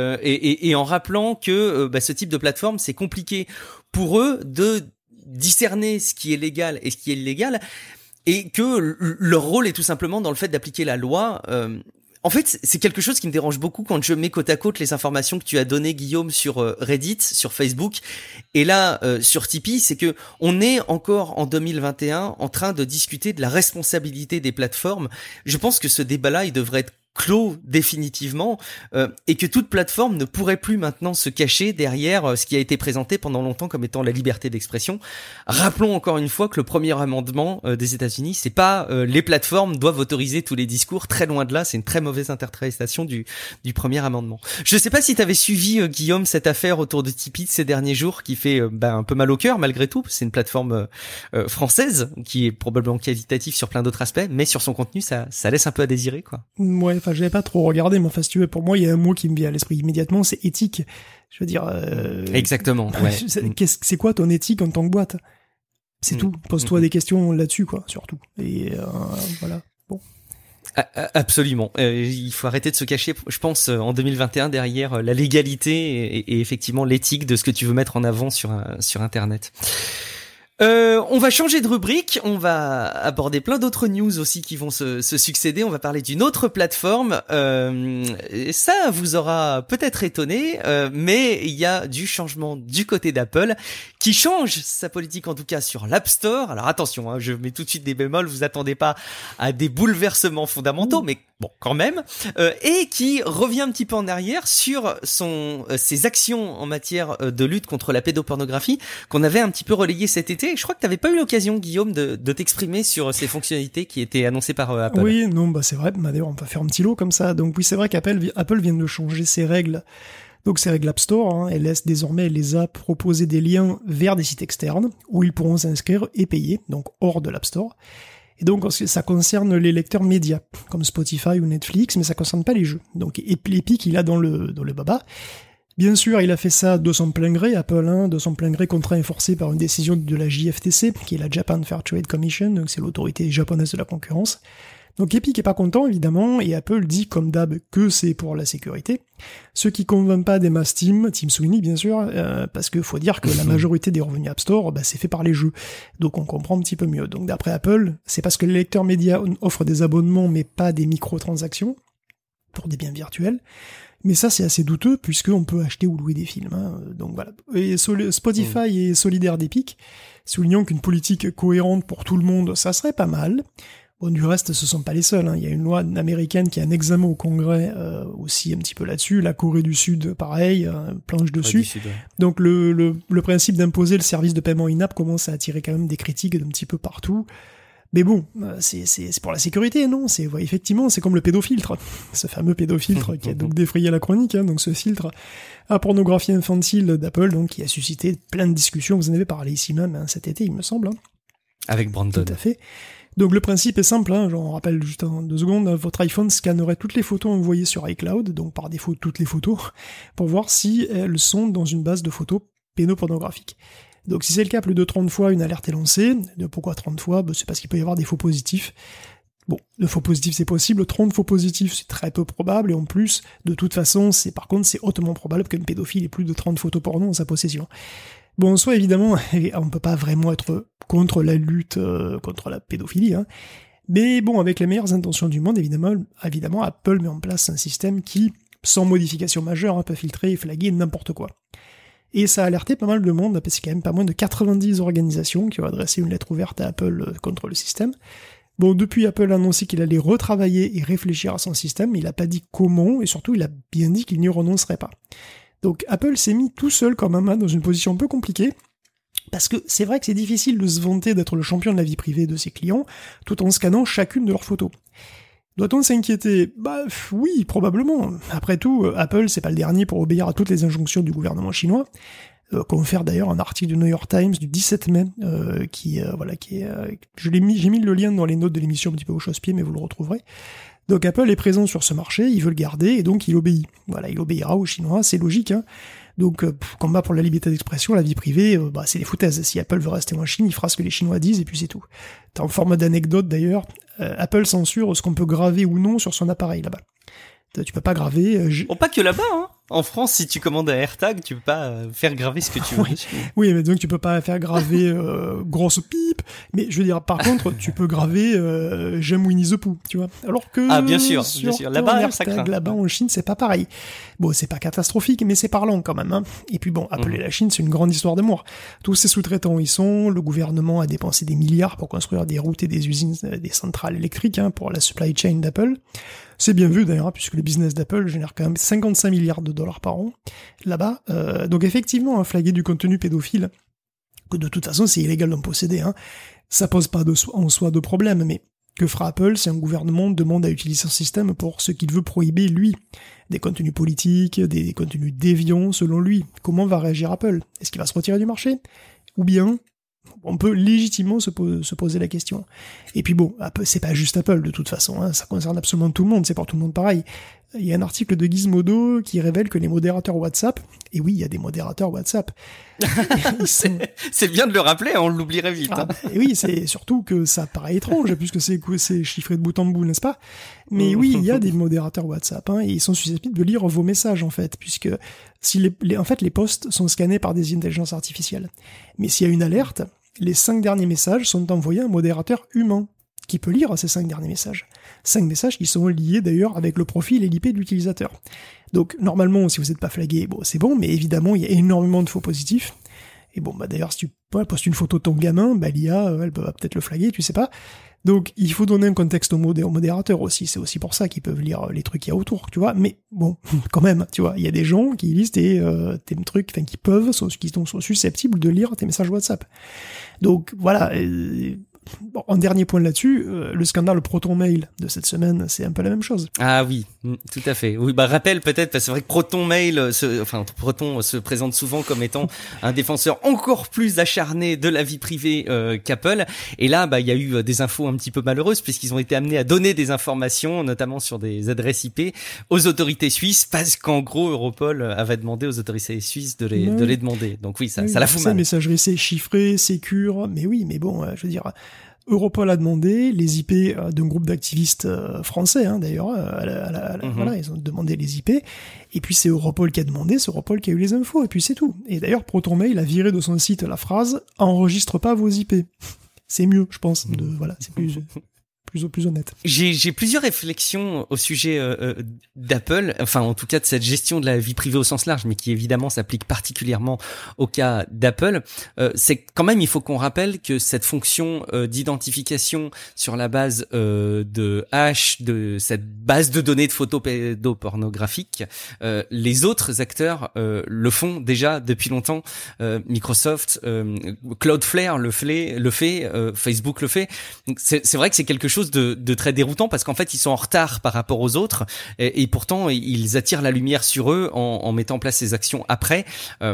et en rappelant que ce type de plateforme, c'est compliqué pour eux de discerner ce qui est légal et ce qui est illégal, et que leur rôle est tout simplement dans le fait d'appliquer la loi. En fait, c'est quelque chose qui me dérange beaucoup quand je mets côte à côte les informations que tu as données, Guillaume, sur Reddit, sur Facebook, et là sur Tipeee, c'est que on est encore en 2021 en train de discuter de la responsabilité des plateformes. Je pense que ce débat-là, il devrait être clos définitivement et que toute plateforme ne pourrait plus maintenant se cacher derrière ce qui a été présenté pendant longtemps comme étant la liberté d'expression. Rappelons encore une fois que le premier amendement des États-Unis, c'est pas les plateformes doivent autoriser tous les discours, très loin de là, c'est une très mauvaise interprétation du premier amendement. Je sais pas si tu avais suivi Guillaume cette affaire autour de Tipeee de ces derniers jours qui fait un peu mal au cœur malgré tout. C'est une plateforme française qui est probablement qualitative sur plein d'autres aspects, mais sur son contenu ça laisse un peu à désirer quoi. Ouais. Enfin, j'avais pas trop regardé, mais enfin, si tu veux, pour moi, il y a un mot qui me vient à l'esprit immédiatement, c'est éthique. Je veux dire... Exactement, ouais. C'est quoi ton éthique en tant que boîte ? C'est tout. Pose-toi des questions là-dessus, quoi, surtout. Et voilà. Bon. Absolument. Il faut arrêter de se cacher, je pense, en 2021 derrière la légalité et effectivement l'éthique de ce que tu veux mettre en avant sur Internet. On va changer de rubrique, on va aborder plein d'autres news aussi qui vont se succéder, on va parler d'une autre plateforme, et ça vous aura peut-être étonné, mais il y a du changement du côté d'Apple, qui change sa politique en tout cas sur l'App Store. Alors attention, hein, je mets tout de suite des bémols, vous attendez pas à des bouleversements fondamentaux, mais bon, quand même, et qui revient un petit peu en arrière sur ses actions en matière de lutte contre la pédopornographie, qu'on avait un petit peu relayé cet été. Je crois que tu n'avais pas eu l'occasion, Guillaume, de t'exprimer sur ces fonctionnalités qui étaient annoncées par Apple. Oui, non, bah c'est vrai. D'ailleurs, on peut faire un petit lot comme ça. Donc oui, c'est vrai qu'Apple vient de changer ses règles. Donc ces règles App Store, hein, elles laissent désormais les apps proposer des liens vers des sites externes où ils pourront s'inscrire et payer, donc hors de l'App Store. Et donc ça concerne les lecteurs médias, comme Spotify ou Netflix, mais ça concerne pas les jeux. Donc Epic, il a dans le baba. Bien sûr, il a fait ça de son plein gré, Apple, hein, de son plein gré contraint et forcé par une décision de la JFTC, qui est la Japan Fair Trade Commission, donc c'est l'autorité japonaise de la concurrence. Donc Epic est pas content, évidemment, et Apple dit, comme d'hab, que c'est pour la sécurité. Ce qui convainc pas des masses Tim Sweeney, bien sûr, parce que faut dire que la majorité des revenus App Store, c'est fait par les jeux. Donc on comprend un petit peu mieux. Donc d'après Apple, c'est parce que les lecteurs médias offrent des abonnements, mais pas des microtransactions, pour des biens virtuels. Mais ça, c'est assez douteux, puisqu'on peut acheter ou louer des films. Hein. Donc voilà. Et Spotify est solidaire d'Epic, soulignant qu'une politique cohérente pour tout le monde, ça serait pas mal. Bon, du reste, ce sont pas les seuls. Hein. Il y a une loi américaine qui a un examen au Congrès aussi un petit peu là-dessus. La Corée du Sud, pareil, planche dessus. Sud, ouais. Donc le principe d'imposer le service de paiement in-app commence à attirer quand même des critiques d'un petit peu partout. Mais bon, c'est pour la sécurité, non? Effectivement, c'est comme le pédofiltre. Ce fameux pédofiltre qui a donc défrayé la chronique, hein, donc ce filtre à pornographie infantile d'Apple, donc qui a suscité plein de discussions. Vous en avez parlé ici même, hein, cet été, il me semble. Hein. Avec Brandon. Tout à fait. Donc le principe est simple, hein, on rappelle juste en 2 secondes, votre iPhone scannerait toutes les photos envoyées sur iCloud, donc par défaut toutes les photos, pour voir si elles sont dans une base de photos pédopornographiques. Donc si c'est le cas, plus de 30 fois, une alerte est lancée. Pourquoi 30 fois ? C'est parce qu'il peut y avoir des faux positifs. Bon, le faux positif c'est possible, 30 faux positifs c'est très peu probable, et en plus, de toute façon, c'est hautement probable qu'un pédophile ait plus de 30 photos porno en sa possession. Bon, en soi, évidemment, on peut pas vraiment être contre la lutte contre la pédophilie, hein. Mais bon, avec les meilleures intentions du monde, évidemment, Apple met en place un système qui, sans modification majeure, peut filtrer et flaguer n'importe quoi. Et ça a alerté pas mal de monde, parce qu'il y a quand même pas moins de 90 organisations qui ont adressé une lettre ouverte à Apple contre le système. Bon, depuis, Apple a annoncé qu'il allait retravailler et réfléchir à son système, mais il a pas dit comment, et surtout, il a bien dit qu'il n'y renoncerait pas. Donc Apple s'est mis tout seul quand même dans une position un peu compliquée, parce que c'est vrai que c'est difficile de se vanter d'être le champion de la vie privée de ses clients, tout en scannant chacune de leurs photos. Doit-on s'inquiéter ? Oui, probablement. Après tout, Apple, c'est pas le dernier pour obéir à toutes les injonctions du gouvernement chinois, confère d'ailleurs un article du New York Times du 17 mai, j'ai mis le lien dans les notes de l'émission un petit peu au chausse-pied, mais vous le retrouverez. Donc Apple est présent sur ce marché, il veut le garder, et donc il obéit. Voilà, il obéira aux Chinois, c'est logique, hein. Donc, combat pour la liberté d'expression, la vie privée, c'est des foutaises. Si Apple veut rester en Chine, il fera ce que les Chinois disent, et puis c'est tout. En forme d'anecdote d'ailleurs, Apple censure ce qu'on peut graver ou non sur son appareil là-bas. Tu peux pas graver... pas que là-bas, hein. En France, si tu commandes un AirTag, tu peux pas faire graver ce que tu veux. Oui, mais donc tu peux pas faire graver grosse pipe. Mais je veux dire, par contre, tu peux graver j'aime Winnie the Pooh, tu vois. Alors que bien sûr. Là-bas, ça craint. Là-bas en Chine, c'est pas pareil. Bon, c'est pas catastrophique, mais c'est parlant quand même. Hein. Et puis bon, Apple et la Chine, c'est une grande histoire d'amour. Tous ces sous-traitants y sont. Le gouvernement a dépensé des milliards pour construire des routes et des usines, des centrales électriques pour la supply chain d'Apple. C'est bien vu d'ailleurs, puisque le business d'Apple génère quand même 55 milliards de dollars par an là-bas. Donc effectivement, flaguer du contenu pédophile, que de toute façon c'est illégal d'en posséder, ça pose pas en soi de problème, mais que fera Apple si un gouvernement demande à utiliser son système pour ce qu'il veut prohiber lui ? Des contenus politiques, des contenus déviants selon lui. Comment va réagir Apple ? Est-ce qu'il va se retirer du marché ? Ou bien... on peut légitimement se poser la question. Et puis bon, c'est pas juste Apple de toute façon, ça concerne absolument tout le monde, c'est pour tout le monde pareil. il y a un article de Gizmodo qui révèle que les modérateurs WhatsApp, et oui, il y a des modérateurs WhatsApp. C'est bien de le rappeler, on l'oublierait vite. Ah, et oui, c'est surtout que ça paraît étrange, puisque c'est chiffré de bout en bout, n'est-ce pas? Mais oui, il y a des modérateurs WhatsApp, et ils sont susceptibles de lire vos messages, en fait, puisque en fait, les posts sont scannés par des intelligences artificielles. Mais s'il y a une alerte, les 5 derniers messages sont envoyés à un modérateur humain, qui peut lire ces 5 derniers messages. 5 messages qui sont liés d'ailleurs avec le profil et l'IP de l'utilisateur. Donc normalement, si vous n'êtes pas flagué, bon, c'est bon, mais évidemment, il y a énormément de faux positifs. Et bon, bah d'ailleurs, si tu postes une photo de ton gamin, bah l'IA, elle va peut-être le flaguer, tu sais pas. Donc il faut donner un contexte au modérateur aussi, c'est aussi pour ça qu'ils peuvent lire les trucs qu'il y a autour, tu vois. Mais bon, quand même, tu vois, il y a des gens qui lisent tes trucs, enfin qui sont susceptibles de lire tes messages WhatsApp. Donc voilà. Bon, en dernier point là-dessus, le scandale ProtonMail de cette semaine, c'est un peu la même chose. Ah oui, tout à fait. Oui, bah rappel peut-être, parce que c'est vrai que Proton se présente souvent comme étant un défenseur encore plus acharné de la vie privée qu'Apple. Et là, bah il y a eu des infos un petit peu malheureuses puisqu'ils ont été amenés à donner des informations, notamment sur des adresses IP, aux autorités suisses, parce qu'en gros Europol avait demandé aux autorités suisses de les demander. Donc oui, ça la fout mal. Messagerie, c'est chiffré, sécure, mais oui, mais bon, je veux dire. Europol a demandé les IP d'un groupe d'activistes français, d'ailleurs, voilà, ils ont demandé les IP, et puis c'est Europol qui a demandé, c'est Europol qui a eu les infos, et puis c'est tout. Et d'ailleurs, ProtonMail a viré de son site la phrase « Enregistre pas vos IP ». C'est mieux, je pense, voilà, c'est plus honnête. J'ai plusieurs réflexions au sujet d'Apple, enfin en tout cas de cette gestion de la vie privée au sens large, mais qui évidemment s'applique particulièrement au cas d'Apple. C'est quand même, il faut qu'on rappelle que cette fonction d'identification sur la base de hash, de cette base de données de photos pédopornographiques, les autres acteurs le font déjà depuis longtemps. Microsoft, Cloudflare le fait, Facebook le fait. Donc c'est vrai que c'est quelque chose de très déroutant parce qu'en fait ils sont en retard par rapport aux autres et pourtant ils attirent la lumière sur eux en mettant en place ces actions après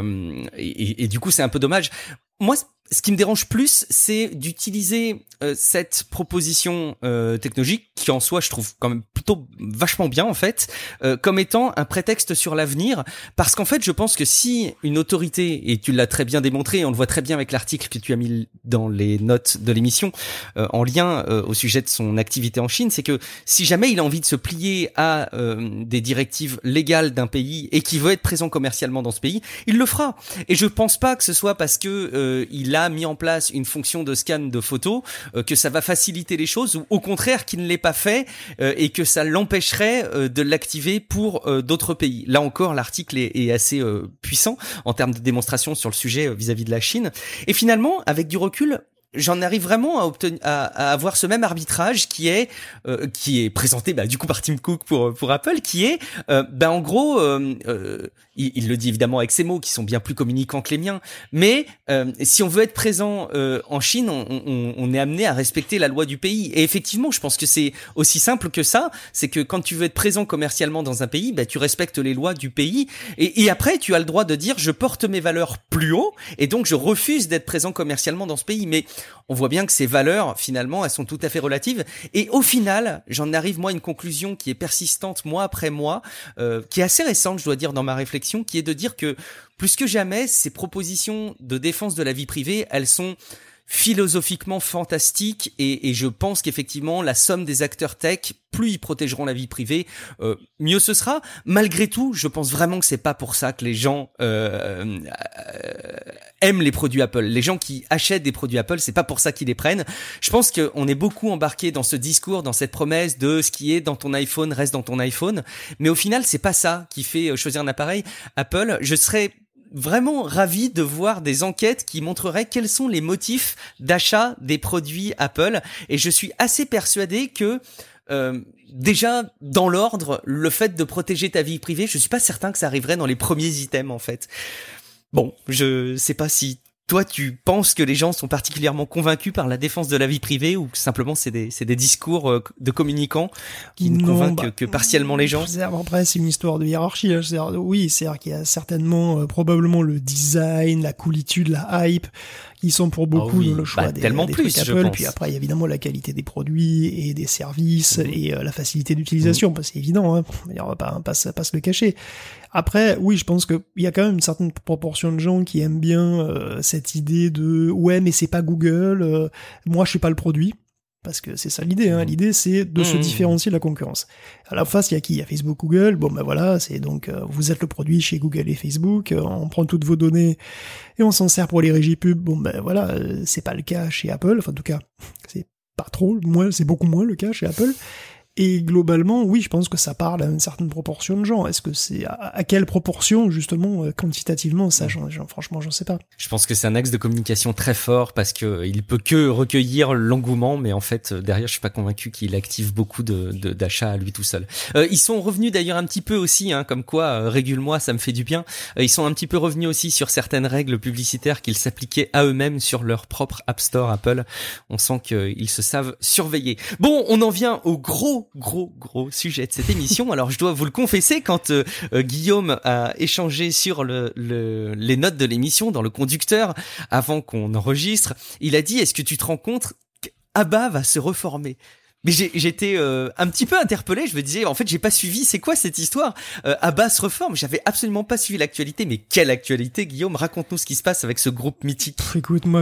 et du coup c'est un peu dommage. Moi, ce qui me dérange plus, c'est d'utiliser cette proposition technologique qui en soi je trouve quand même plutôt vachement bien en fait, comme étant un prétexte sur l'avenir, parce qu'en fait je pense que si une autorité, et tu l'as très bien démontré, on le voit très bien avec l'article que tu as mis dans les notes de l'émission en lien au sujet de son activité en Chine, c'est que si jamais il a envie de se plier à des directives légales d'un pays et qu'il veut être présent commercialement dans ce pays, il le fera. Et je pense pas que ce soit parce que il a mis en place une fonction de scan de photos que ça va faciliter les choses, ou au contraire qu'il ne l'ait pas fait et que ça l'empêcherait de l'activer pour d'autres pays. Là encore, l'article est assez puissant en termes de démonstration sur le sujet vis-à-vis de la Chine. Et finalement, avec du recul, j'en arrive vraiment à avoir ce même arbitrage qui est présenté du coup par Tim Cook pour Apple, qui est en gros il le dit évidemment avec ses mots qui sont bien plus communicants que les miens, mais si on veut être présent en Chine, on est amené à respecter la loi du pays. Et effectivement, je pense que c'est aussi simple que ça, c'est que quand tu veux être présent commercialement dans un pays, tu respectes les lois du pays et après tu as le droit de dire je porte mes valeurs plus haut et donc je refuse d'être présent commercialement dans ce pays. Mais on voit bien que ces valeurs, finalement, elles sont tout à fait relatives. Et au final, j'en arrive, moi, à une conclusion qui est persistante mois après mois, qui est assez récente, je dois dire, dans ma réflexion, qui est de dire que, plus que jamais, ces propositions de défense de la vie privée, elles sont philosophiquement fantastique et je pense qu'effectivement la somme des acteurs tech, plus ils protégeront la vie privée, mieux ce sera. Malgré tout, je pense vraiment que c'est pas pour ça que les gens aiment les produits Apple. Les gens qui achètent des produits Apple, c'est pas pour ça qu'ils les prennent. Je pense qu'on est beaucoup embarqué dans ce discours, dans cette promesse de ce qui est dans ton iPhone reste dans ton iPhone, mais au final c'est pas ça qui fait choisir un appareil Apple. Je serais vraiment ravi de voir des enquêtes qui montreraient quels sont les motifs d'achat des produits Apple, et je suis assez persuadé que déjà dans l'ordre, le fait de protéger ta vie privée, je suis pas certain que ça arriverait dans les premiers items en fait. Bon, je sais pas si toi tu penses que les gens sont particulièrement convaincus par la défense de la vie privée, ou que simplement c'est des discours de communicants qui ne convainquent que partiellement les gens. Après c'est une histoire de hiérarchie, hein. C'est-à-dire qu'il y a certainement probablement le design, la coolitude, la hype Ils sont pour beaucoup dans le choix des tellement des plus, trucs je Apple. pense. Puis après, il y a évidemment la qualité des produits et des services et la facilité d'utilisation, parce que c'est évident, hein. On va pas se le cacher. Après, oui, je pense qu'il y a quand même une certaine proportion de gens qui aiment bien cette idée de ouais, mais c'est pas Google, moi je suis pas le produit. Parce que c'est ça l'idée, hein. L'idée c'est de se différencier de la concurrence. À la face, il y a qui? Il y a Facebook, Google, bon ben voilà, c'est donc vous êtes le produit chez Google et Facebook, on prend toutes vos données et on s'en sert pour les régies pub, bon ben voilà, c'est pas le cas chez Apple, enfin en tout cas, c'est pas trop, c'est beaucoup moins le cas chez Apple. Et globalement, oui, je pense que ça parle à une certaine proportion de gens. Est-ce que c'est à quelle proportion, justement, quantitativement, ça, franchement, j'en sais pas. Je pense que c'est un axe de communication très fort parce que il peut que recueillir l'engouement, mais en fait, derrière, je suis pas convaincu qu'il active beaucoup d'achats à lui tout seul. Ils sont revenus d'ailleurs un petit peu aussi, hein, comme quoi, régule-moi, ça me fait du bien. Ils sont un petit peu revenus aussi sur certaines règles publicitaires qu'ils s'appliquaient à eux-mêmes sur leur propre App Store Apple. On sent qu'ils se savent surveiller. Bon, on en vient au gros sujet de cette émission. Alors je dois vous le confesser, quand Guillaume a échangé sur les notes de l'émission dans le conducteur avant qu'on enregistre, il a dit: est-ce que tu te rends compte qu'Abba va se reformer? Mais j'étais un petit peu interpellé, je me disais en fait j'ai pas suivi, c'est quoi cette histoire? Abba se reforme, j'avais absolument pas suivi l'actualité, mais quelle actualité, Guillaume? Raconte-nous ce qui se passe avec ce groupe mythique. Écoute, moi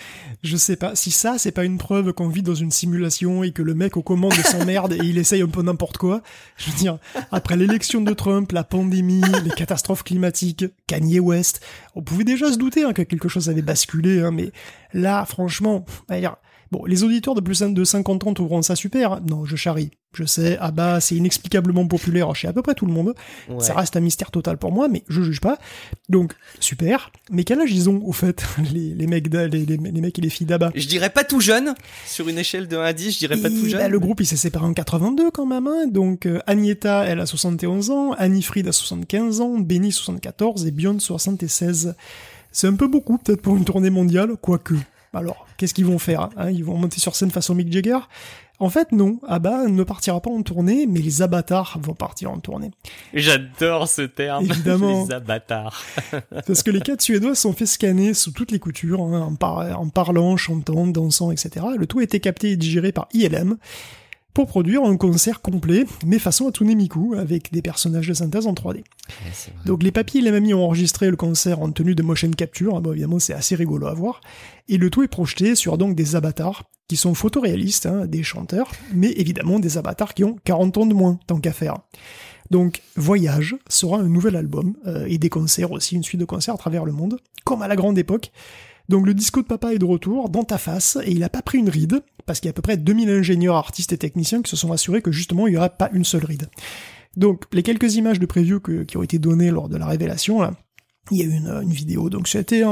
je sais pas, si ça c'est pas une preuve qu'on vit dans une simulation et que le mec aux commandes s'emmerde et il essaye un peu n'importe quoi, je veux dire, après l'élection de Trump, la pandémie, les catastrophes climatiques, Kanye West, on pouvait déjà se douter que quelque chose avait basculé, mais là franchement, bon, les auditeurs de plus de 50 ans trouveront ça super. Non, je charrie. Je sais, c'est inexplicablement populaire chez à peu près tout le monde. Ouais. Ça reste un mystère total pour moi, mais je juge pas. Donc, super. Mais quel âge ils ont, au fait, les mecs et les filles d'Abba? Je dirais pas tout jeune. Sur une échelle de 1 à 10, je dirais pas tout jeune. Le groupe, il s'est séparé en 82 quand même. Donc, Agnetha, elle a 71 ans. Annie Fried a 75 ans. Benny, 74. Et Björn, 76. C'est un peu beaucoup, peut-être, pour une tournée mondiale, quoique. Alors, qu'est-ce qu'ils vont faire? Ils vont monter sur scène façon Mick Jagger? En fait, non. Abba ne partira pas en tournée, mais les avatars vont partir en tournée. J'adore ce terme. Évidemment. Les avatars. Parce que les 4 Suédois se sont fait scanner sous toutes les coutures, en parlant, chantant, dansant, etc. Le tout a été capté et digéré par ILM pour produire un concert complet, mais façon Hatsune Miku, avec des personnages de synthèse en 3D. Ouais, donc les papis et les mamies ont enregistré le concert en tenue de motion capture, bon, évidemment c'est assez rigolo à voir, et le tout est projeté sur donc des avatars qui sont photoréalistes, des chanteurs, mais évidemment des avatars qui ont 40 ans de moins, tant qu'à faire. Donc Voyage sera un nouvel album, et des concerts aussi, une suite de concerts à travers le monde, comme à la grande époque. Donc le disco de papa est de retour, dans ta face, et il a pas pris une ride, parce qu'il y a à peu près 2000 ingénieurs, artistes et techniciens qui se sont assurés que justement il y aurait pas une seule ride. Donc les quelques images de preview qui ont été données lors de la révélation, là, il y a eu une vidéo, donc ça a été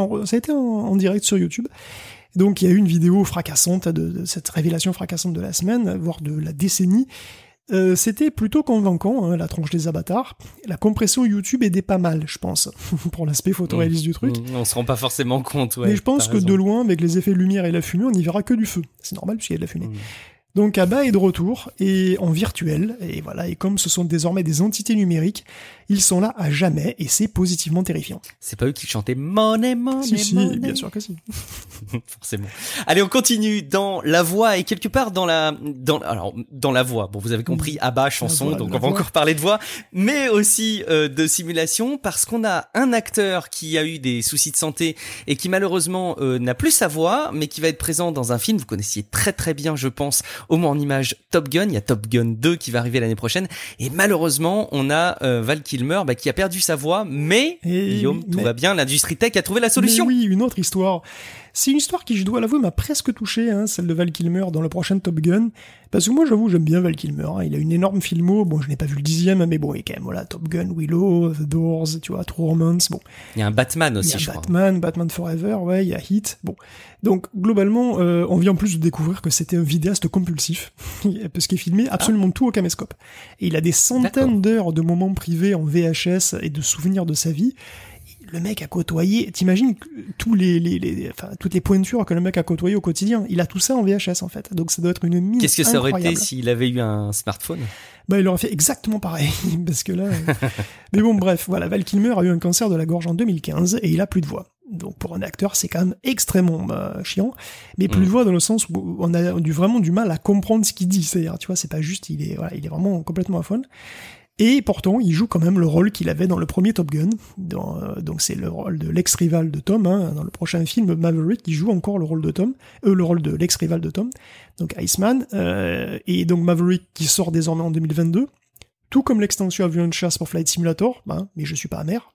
en direct sur YouTube. Donc il y a eu une vidéo fracassante de cette révélation fracassante de la semaine, voire de la décennie. C'était plutôt convaincant, la tronche des avatars. La compression YouTube aidait pas mal, je pense, pour l'aspect photoréaliste du truc. On se rend pas forcément compte, ouais. Mais je pense que de loin, avec les effets de lumière et la fumée, on n'y verra que du feu. C'est normal, puisqu'il y a de la fumée. Donc Abba est de retour, et en virtuel, et voilà, et comme ce sont désormais des entités numériques, ils sont là à jamais, et c'est positivement terrifiant. C'est pas eux qui chantaient Money, Money, Si, Money. bien sûr que si. Forcément. Allez, on continue dans la voix, et quelque part dans la voix. Bon, vous avez compris, Abba, chanson, donc on va encore parler de voix, mais aussi de simulation, parce qu'on a un acteur qui a eu des soucis de santé, et qui malheureusement n'a plus sa voix, mais qui va être présent dans un film, vous connaissiez très très bien, je pense, au moins en image Top Gun. Il y a Top Gun 2 qui va arriver l'année prochaine. Et malheureusement, on a Val Kilmer qui a perdu sa voix. Mais, Guillaume, tout va bien. L'industrie tech a trouvé la solution. Mais oui, une autre histoire. C'est une histoire qui, je dois l'avouer, m'a presque touché, celle de Val Kilmer dans le prochain Top Gun. Parce que moi, j'avoue, j'aime bien Val Kilmer. Il a une énorme filmo. Bon, je n'ai pas vu le 10e, mais bon, il est quand même, voilà, Top Gun, Willow, The Doors, tu vois, True Romance, bon. Il y a un Batman aussi, je crois. Batman Forever, ouais, il y a Heat, bon. Donc, globalement, on vient en plus de découvrir que c'était un vidéaste compulsif, parce qu'il filmait absolument tout au caméscope. Et il a des centaines d'heures de moments privés en VHS et de souvenirs de sa vie. Le mec a côtoyé, t'imagines toutes les pointures que le mec a côtoyé au quotidien. Il a tout ça en VHS, en fait. Donc ça doit être une mine. Qu'est-ce que ça aurait incroyable. été s'il avait eu un smartphone? Il aurait fait exactement pareil, parce que là... Mais bon, bref, voilà, Val Kilmer a eu un cancer de la gorge en 2015, et il a plus de voix. Donc pour un acteur, c'est quand même extrêmement chiant, mais plus voix dans le sens où on a vraiment du mal à comprendre ce qu'il dit. C'est-à-dire, tu vois, c'est pas juste, il est vraiment complètement à fond. Et pourtant, il joue quand même le rôle qu'il avait dans le premier Top Gun. Donc c'est le rôle de l'ex-rival de Tom. Dans le prochain film, Maverick, il joue encore le rôle de Tom, le rôle de l'ex-rival de Tom, donc Iceman. Et donc Maverick qui sort désormais en 2022, tout comme l'extension avion de chasse pour Flight Simulator. Mais je suis pas amer.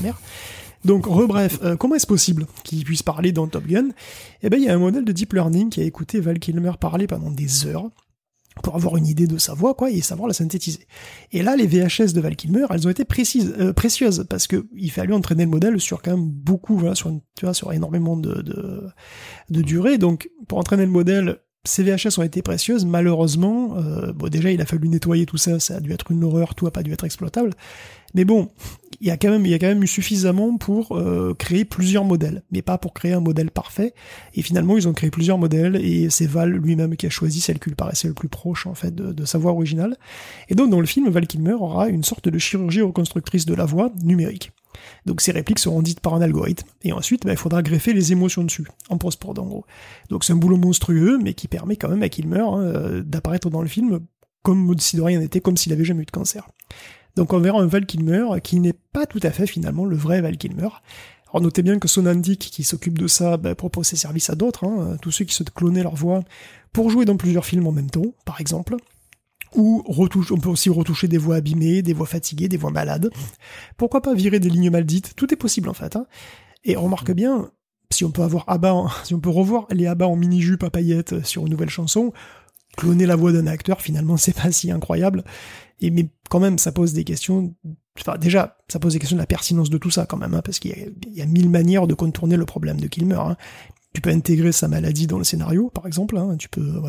Donc, bref, comment est-ce possible qu'il puisse parler dans Top Gun ? Eh ben, il y a un modèle de deep learning qui a écouté Val Kilmer parler pendant des heures pour avoir une idée de sa voix, quoi, et savoir la synthétiser. Et là, les VHS de Val Kilmer, elles ont été précieuses, parce que il fallait entraîner le modèle sur quand même beaucoup, voilà, sur énormément de durée. Donc, pour entraîner le modèle, ces VHS ont été précieuses. Malheureusement, déjà, il a fallu nettoyer tout ça, ça a dû être une horreur, tout a pas dû être exploitable. Mais bon, il y a quand même eu suffisamment pour créer plusieurs modèles, mais pas pour créer un modèle parfait. Et finalement, ils ont créé plusieurs modèles, et c'est Val lui-même qui a choisi celle qui lui paraissait le plus proche, en fait, de sa voix originale. Et donc, dans le film, Val Kilmer aura une sorte de chirurgie reconstructrice de la voix numérique. Donc ces répliques seront dites par un algorithme, et ensuite il faudra greffer les émotions dessus, en post-prod en gros. Donc c'est un boulot monstrueux, mais qui permet quand même à Kilmer d'apparaître dans le film comme si de rien n'était, comme s'il avait jamais eu de cancer. Donc on verra un Val Kilmer qui n'est pas tout à fait finalement le vrai Val Kilmer. Alors notez bien que Sonantic, qui s'occupe de ça, propose ses services à d'autres, tous ceux qui se clonaient leur voix pour jouer dans plusieurs films en même temps, par exemple. Ou on peut aussi retoucher des voix abîmées, des voix fatiguées, des voix malades. Pourquoi pas virer des lignes mal dites ? Tout est possible en fait. Et on remarque bien, si on peut revoir les ABBA en mini-jupe à paillettes sur une nouvelle chanson, cloner la voix d'un acteur, finalement, c'est pas si incroyable. Mais quand même, ça pose des questions. Enfin, déjà, ça pose des questions de la pertinence de tout ça quand même, parce qu'il y a 1000 manières de contourner le problème de Kilmer. Tu peux intégrer sa maladie dans le scénario, par exemple. Tu peux,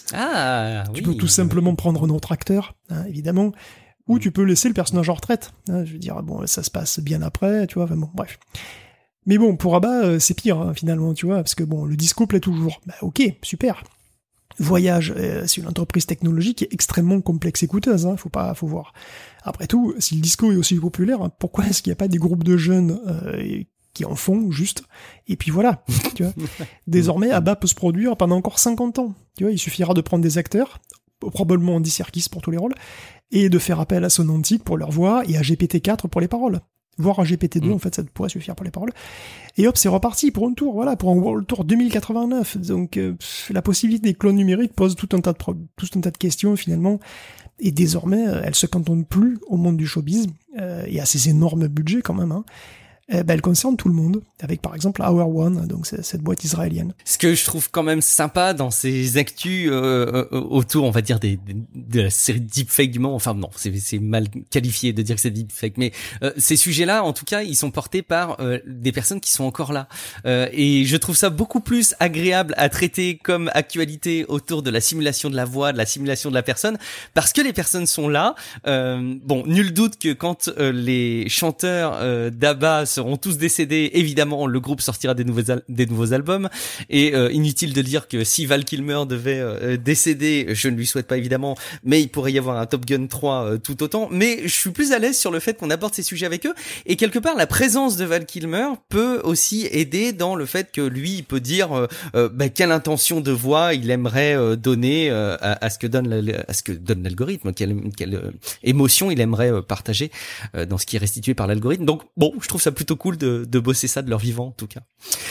tu peux tout simplement prendre un autre acteur, évidemment. Ou tu peux laisser le personnage en retraite. Je veux dire, bon, ça se passe bien après, tu vois. Enfin, bon, bref. Mais bon, pour Abba, c'est pire, finalement, tu vois, parce que bon, le disco plaît toujours. Ok, super. Voyage, c'est une entreprise technologique qui est extrêmement complexe et coûteuse, faut voir. Après tout, si le disco est aussi populaire, pourquoi est-ce qu'il n'y a pas des groupes de jeunes qui en font, juste, et puis voilà, tu vois. Désormais, ABBA peut se produire pendant encore 50 ans, tu vois, il suffira de prendre des acteurs, probablement Andy Serkis pour tous les rôles, et de faire appel à Sonantic pour leur voix, et à GPT-4 pour les paroles. Voire à GPT-2, en fait, ça pourrait suffire pour les paroles. Et hop, c'est reparti pour un tour, voilà, pour un World Tour 2089. Donc, la possibilité des clones numériques pose tout un tas de questions, finalement, et désormais, elle se cantonne plus au monde du showbiz, et à ces énormes budgets, quand même, elle concerne tout le monde, avec par exemple Hour One, donc cette boîte israélienne. Ce que je trouve quand même sympa dans ces actus autour, on va dire, de la série deepfake du moment, enfin non, c'est mal qualifié de dire que c'est deepfake, mais ces sujets-là, en tout cas, ils sont portés par des personnes qui sont encore là. Et je trouve ça beaucoup plus agréable à traiter comme actualité autour de la simulation de la voix, de la simulation de la personne, parce que les personnes sont là. Bon, nul doute que quand les chanteurs d'ABBA seront tous décédés, évidemment le groupe sortira des nouveaux albums, et inutile de dire que si Val Kilmer devait décéder, je ne lui souhaite pas évidemment, mais il pourrait y avoir un Top Gun 3 tout autant. Mais je suis plus à l'aise sur le fait qu'on aborde ces sujets avec eux, et quelque part la présence de Val Kilmer peut aussi aider dans le fait que lui il peut dire quelle intention de voix il aimerait donner à ce que donne l'algorithme, quelle émotion il aimerait partager dans ce qui est restitué par l'algorithme. Donc bon, je trouve ça plutôt cool de bosser ça de leur vivant en tout cas.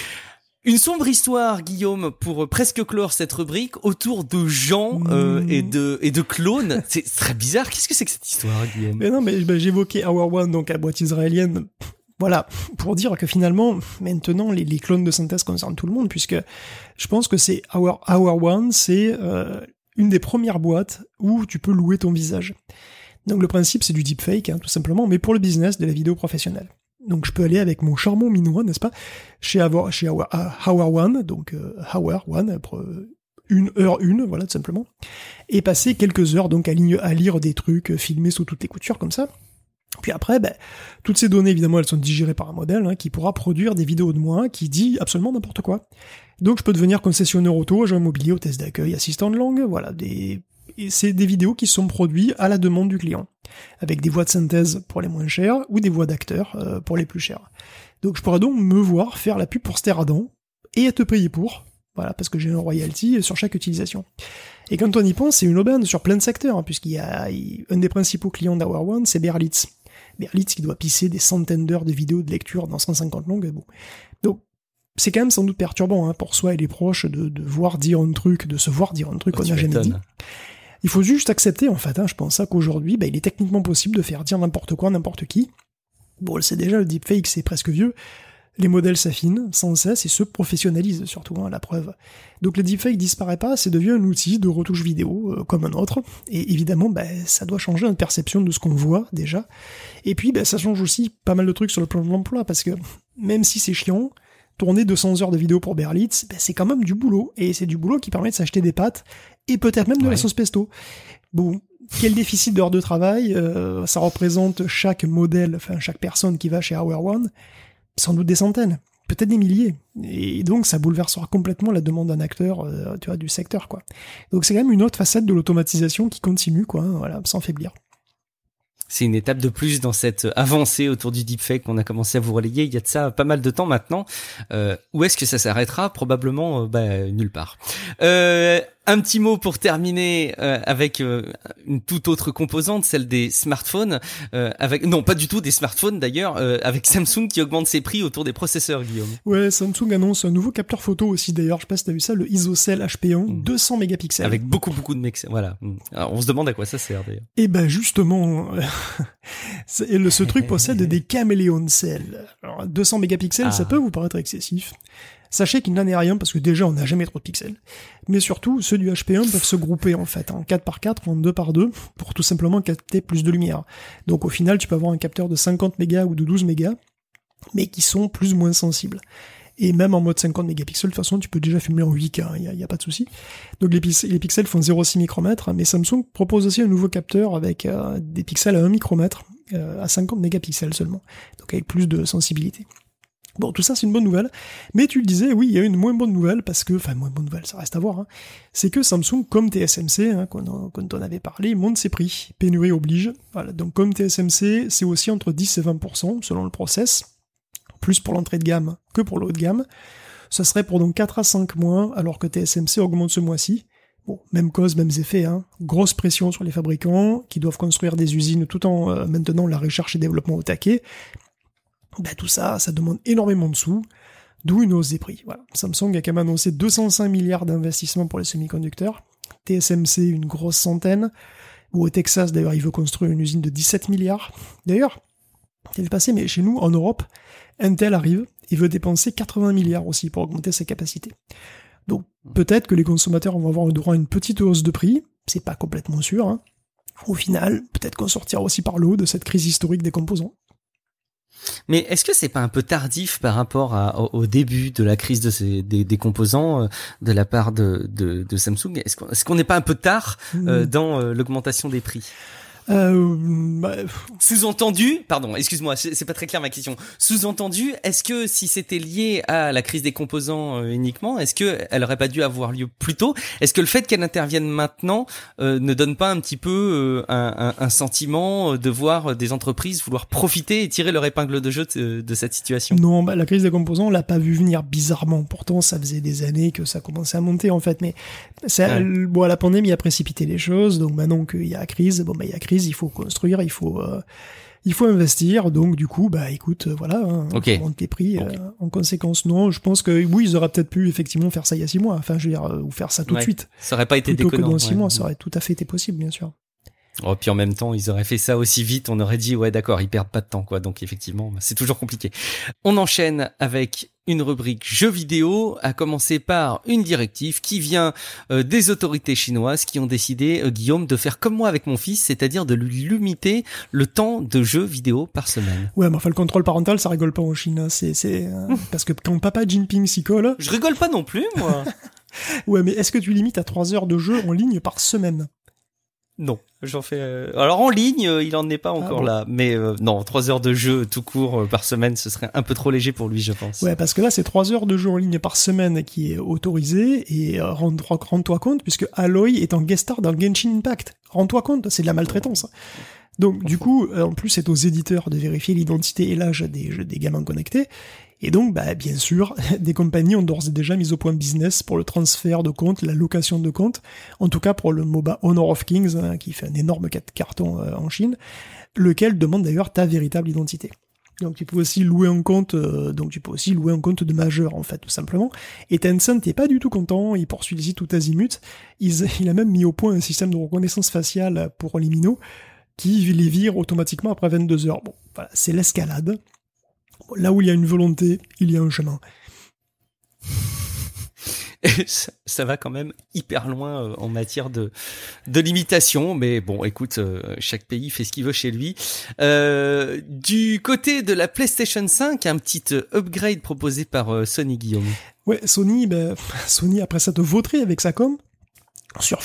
Une sombre histoire, Guillaume, pour presque clore cette rubrique, autour de gens et de clones. C'est très bizarre. Qu'est-ce que c'est que cette histoire, Guillaume ? Mais non, mais j'évoquais Hour One, donc la boîte israélienne. Voilà, pour dire que finalement, maintenant, les clones de synthèse concernent tout le monde, puisque je pense que c'est Hour One, c'est une des premières boîtes où tu peux louer ton visage. Donc le principe, c'est du deepfake, tout simplement, mais pour le business de la vidéo professionnelle. Donc je peux aller avec mon charmant minois, n'est-ce pas, chez Hour One, donc Hour One, pour 1 heure, voilà, tout simplement, et passer quelques heures donc à lire des trucs filmés sous toutes les coutures, comme ça. Puis après, toutes ces données, évidemment, elles sont digérées par un modèle qui pourra produire des vidéos de moi qui dit absolument n'importe quoi. Donc je peux devenir concessionnaire auto, agent immobilier, hôtesse d'accueil, assistant de langue, voilà, des Et c'est des vidéos qui sont produites à la demande du client, avec des voix de synthèse pour les moins chères ou des voix d'acteurs pour les plus chères. Donc je pourrais donc me voir faire la pub pour Steradon et être payé pour, voilà, parce que j'ai un royalty sur chaque utilisation. Et quand on y pense, c'est une aubaine sur plein de secteurs, hein, puisqu'il y a un des principaux clients d'Hour One, c'est Berlitz. Berlitz qui doit pisser des centaines d'heures de vidéos de lecture dans 150 langues. Bon. Donc c'est quand même sans doute perturbant pour soi et les proches de voir dire un truc, de se voir dire un truc qu'on n'a jamais dit. Il faut juste accepter, en fait, je pense qu'aujourd'hui, il est techniquement possible de faire dire n'importe quoi, n'importe qui. Bon, on le sait déjà, le deepfake, c'est presque vieux. Les modèles s'affinent sans cesse et se professionnalisent, surtout, la preuve. Donc le deepfake disparaît pas, c'est devient un outil de retouche vidéo, comme un autre. Et évidemment, ça doit changer notre perception de ce qu'on voit, déjà. Et puis, ça change aussi pas mal de trucs sur le plan de l'emploi, parce que, même si c'est chiant, tourner 200 heures de vidéo pour Berlitz, c'est quand même du boulot. Et c'est du boulot qui permet de s'acheter des pâtes, et peut-être même de la sauce pesto. Bon, quel déficit d'heures de travail, ça représente chaque modèle, enfin chaque personne qui va chez Hour One, sans doute des centaines, peut-être des milliers. Et donc ça bouleversera complètement la demande d'un acteur, du secteur, quoi. Donc c'est quand même une autre facette de l'automatisation qui continue, voilà, sans faiblir. C'est une étape de plus dans cette avancée autour du deepfake qu'on a commencé à vous relayer il y a de ça pas mal de temps maintenant. Où est-ce que ça s'arrêtera ? Probablement nulle part. Un petit mot pour terminer avec une toute autre composante, celle des smartphones. Non, pas du tout des smartphones d'ailleurs, avec Samsung qui augmente ses prix autour des processeurs, Guillaume. Ouais, Samsung annonce un nouveau capteur photo aussi d'ailleurs. Je sais pas si t'as vu ça, le ISOCELL HP1, 200 mégapixels. Avec beaucoup de mecs, voilà. Alors, on se demande à quoi ça sert d'ailleurs. Et justement, ce truc possède des caméléons cells. Alors 200 mégapixels, ça peut vous paraître excessif. Sachez qu'il n'en est rien parce que déjà on n'a jamais trop de pixels. Mais surtout, ceux du HP1 peuvent se grouper en fait, en 4x4 ou en 2x2 pour tout simplement capter plus de lumière. Donc au final, tu peux avoir un capteur de 50 mégas ou de 12 mégas, mais qui sont plus ou moins sensibles. Et même en mode 50 mégapixels, de toute façon, tu peux déjà filmer en 8K, il y a pas de souci. Donc les pixels font 0,6 micromètres, mais Samsung propose aussi un nouveau capteur avec des pixels à 1 micromètre, à 50 mégapixels seulement, donc avec plus de sensibilité. Bon, tout ça, c'est une bonne nouvelle. Mais tu le disais, oui, il y a une moins bonne nouvelle, moins bonne nouvelle, ça reste à voir, c'est que Samsung, comme TSMC, quand on avait parlé, monte ses prix. Pénurie oblige. Voilà. Donc, comme TSMC, c'est aussi entre 10 et 20%, selon le process. Plus pour l'entrée de gamme que pour le haut de gamme. Ça serait pour donc 4 à 5 mois, alors que TSMC augmente ce mois-ci. Bon, même cause, mêmes effets, Grosse pression sur les fabricants, qui doivent construire des usines tout en maintenant la recherche et développement au taquet. Tout ça, ça demande énormément de sous, d'où une hausse des prix. Voilà. Samsung a quand même annoncé 205 milliards d'investissements pour les semi-conducteurs, TSMC une grosse centaine, ou au Texas d'ailleurs il veut construire une usine de 17 milliards. D'ailleurs, c'est le passé, mais chez nous, en Europe, Intel arrive et veut dépenser 80 milliards aussi pour augmenter ses capacités. Donc peut-être que les consommateurs vont avoir le droit à une petite hausse de prix, c'est pas complètement sûr. Au final, peut-être qu'on sortira aussi par le haut de cette crise historique des composants. Mais est-ce que c'est pas un peu tardif par rapport au début de la crise des composants de la part de Samsung ? Est-ce qu'on n'est pas un peu tard dans l'augmentation des prix ? Sous-entendu, pardon, excuse-moi, c'est pas très clair ma question. Sous-entendu, est-ce que si c'était lié à la crise des composants uniquement, est-ce que elle aurait pas dû avoir lieu plus tôt ? Est-ce que le fait qu'elle intervienne maintenant ne donne pas un petit peu un sentiment de voir des entreprises vouloir profiter et tirer leur épingle de jeu de cette situation ? Non, la crise des composants, on l'a pas vu venir bizarrement. Pourtant, ça faisait des années que ça commençait à monter en fait, mais la pandémie a précipité les choses. Donc maintenant qu'il y a crise, il y a crise. Il faut construire, il faut investir, donc du coup, on monte les prix en conséquence. Non, je pense que oui, ils auraient peut-être pu effectivement faire ça il y a 6 mois, ou faire ça tout de suite. Ça aurait pas été plutôt déconnant. Que dans 6 mois, ça aurait tout à fait été possible, bien sûr. Oh, puis en même temps, ils auraient fait ça aussi vite, on aurait dit, ouais, d'accord, ils perdent pas de temps, quoi. Donc, effectivement, c'est toujours compliqué. On enchaîne avec une rubrique jeux vidéo, à commencer par une directive qui vient des autorités chinoises qui ont décidé, Guillaume, de faire comme moi avec mon fils, c'est-à-dire de lui limiter le temps de jeux vidéo par semaine. Ouais, mais enfin, le contrôle parental, ça rigole pas en Chine, parce que quand papa Jinping s'y colle... Je rigole pas non plus, moi. Ouais, mais est-ce que tu limites à 3 heures de jeu en ligne par semaine ? Non, J'en fais. Alors en ligne, il en est pas encore là, mais non, 3 heures de jeu tout court par semaine, ce serait un peu trop léger pour lui, je pense. Ouais, parce que là, c'est 3 heures de jeu en ligne par semaine qui est autorisé, et rends-toi compte, puisque Aloy est en guest star dans Genshin Impact. Rends-toi compte, c'est de la maltraitance. Donc, du coup, en plus, c'est aux éditeurs de vérifier l'identité et l'âge des gamins connectés. Et donc, bien sûr, des compagnies ont d'ores et déjà mis au point business pour le transfert de comptes, la location de comptes. En tout cas, pour le MOBA Honor of Kings, qui fait un énorme carton en Chine, lequel demande d'ailleurs ta véritable identité. Donc tu peux aussi louer un compte, de majeur en fait, tout simplement. Et Tencent n'est pas du tout content, il poursuit les sites tout azimut. Il a même mis au point un système de reconnaissance faciale pour les minots qui les vire automatiquement après 22 heures. Bon, voilà, c'est l'escalade. Là où il y a une volonté, il y a un chemin. Ça va quand même hyper loin en matière de limitation, mais bon, écoute, chaque pays fait ce qu'il veut chez lui. Du côté de la PlayStation 5, un petit upgrade proposé par Sony, Guillaume. Ouais, Sony, après cette vauterie avec sa com sur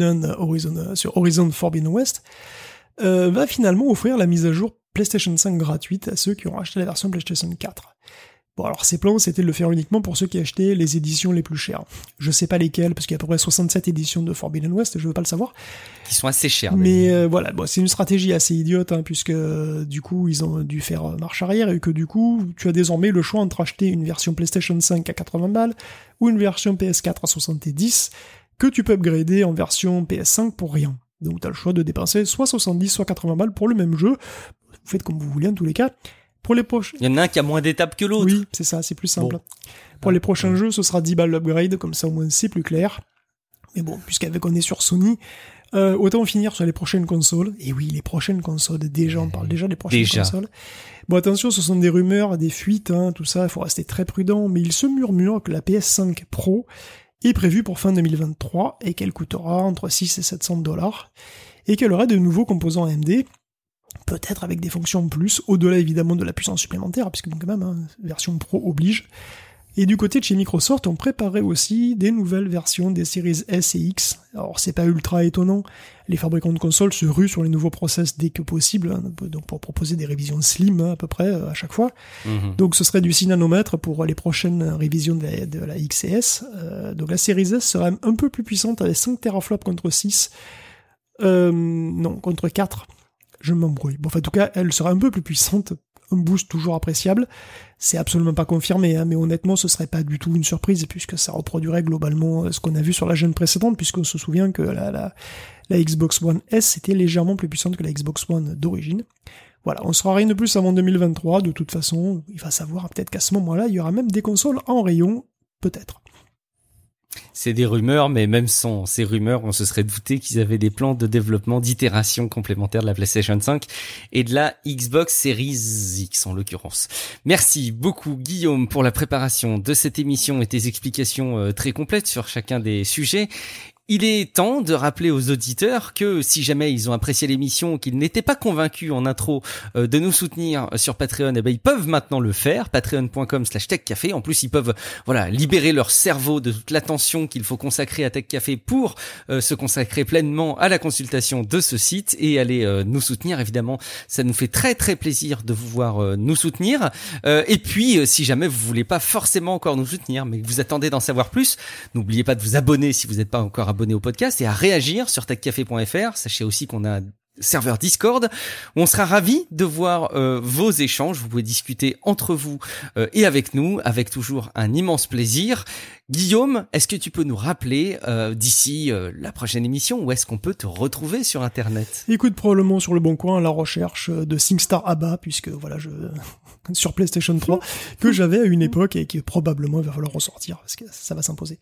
Horizon Forbidden West, va finalement offrir la mise à jour PlayStation 5 gratuite à ceux qui ont acheté la version PlayStation 4. Bon, alors ses plans, c'était de le faire uniquement pour ceux qui achetaient les éditions les plus chères. Je sais pas lesquelles, parce qu'il y a à peu près 67 éditions de Forbidden West, je veux pas le savoir. Qui sont assez chères. Mais voilà, c'est une stratégie assez idiote, puisque du coup, ils ont dû faire marche arrière, et que du coup, tu as désormais le choix entre acheter une version PlayStation 5 à 80 balles, ou une version PS4 à 70, que tu peux upgrader en version PS5 pour rien. Donc t'as le choix de dépenser soit 70, soit 80 balles pour le même jeu. Vous faites comme vous voulez, en tous les cas. Pour les prochains... Il y en a un qui a moins d'étapes que l'autre. Oui, c'est ça, c'est plus simple. Bon. Pour les prochains jeux, ce sera 10 balles l'upgrade, comme ça au moins c'est plus clair. Mais bon, puisqu'on est sur Sony, autant finir sur les prochaines consoles. Et oui, les prochaines consoles, déjà, on parle déjà des prochaines consoles. Bon, attention, ce sont des rumeurs, des fuites, tout ça, il faut rester très prudent, mais il se murmure que la PS5 Pro est prévue pour fin 2023 et qu'elle coûtera entre 6 et 700 $, et qu'elle aura de nouveaux composants AMD, peut-être avec des fonctions en plus, au-delà évidemment de la puissance supplémentaire, puisque bon, quand même, version Pro oblige. Et du côté de chez Microsoft, on préparait aussi des nouvelles versions des séries S et X. Alors c'est pas ultra étonnant, les fabricants de consoles se ruent sur les nouveaux process dès que possible, donc pour proposer des révisions slim à peu près à chaque fois. Donc ce serait du 6 nanomètres pour les prochaines révisions de la X et S. Donc la série S serait un peu plus puissante avec 5 teraflops contre 6. Contre 4. Je m'embrouille. Bon, en tout cas, elle sera un peu plus puissante, un boost toujours appréciable. C'est absolument pas confirmé, mais honnêtement, ce serait pas du tout une surprise, puisque ça reproduirait globalement ce qu'on a vu sur la gène précédente, puisqu'on se souvient que la Xbox One S était légèrement plus puissante que la Xbox One d'origine. Voilà, on saura rien de plus avant 2023, de toute façon, il va savoir peut-être qu'à ce moment-là, il y aura même des consoles en rayon, peut-être. C'est des rumeurs, mais même sans ces rumeurs, on se serait douté qu'ils avaient des plans de développement, d'itération complémentaire de la PlayStation 5 et de la Xbox Series X en l'occurrence. Merci beaucoup Guillaume pour la préparation de cette émission et tes explications très complètes sur chacun des sujets. Il est temps de rappeler aux auditeurs que si jamais ils ont apprécié l'émission, qu'ils n'étaient pas convaincus en intro de nous soutenir sur Patreon, ils peuvent maintenant le faire, patreon.com/techcafé. En plus, ils peuvent libérer leur cerveau de toute l'attention qu'il faut consacrer à Tech Café pour se consacrer pleinement à la consultation de ce site et aller nous soutenir. Évidemment, ça nous fait très très plaisir de vous voir nous soutenir. Et puis, si jamais vous voulez pas forcément encore nous soutenir, mais que vous attendez d'en savoir plus, n'oubliez pas de vous abonner si vous n'êtes pas encore abonné au podcast et à réagir sur techcafé.fr. Sachez aussi qu'on a un serveur Discord où on sera ravis de voir vos échanges. Vous pouvez discuter entre vous et avec nous, avec toujours un immense plaisir. Guillaume, est-ce que tu peux nous rappeler d'ici la prochaine émission où est-ce qu'on peut te retrouver sur Internet ? Écoute, probablement sur le bon coin à la recherche de SingStar ABBA, puisque sur PlayStation 3 que j'avais à une époque et qui probablement va falloir ressortir parce que ça va s'imposer.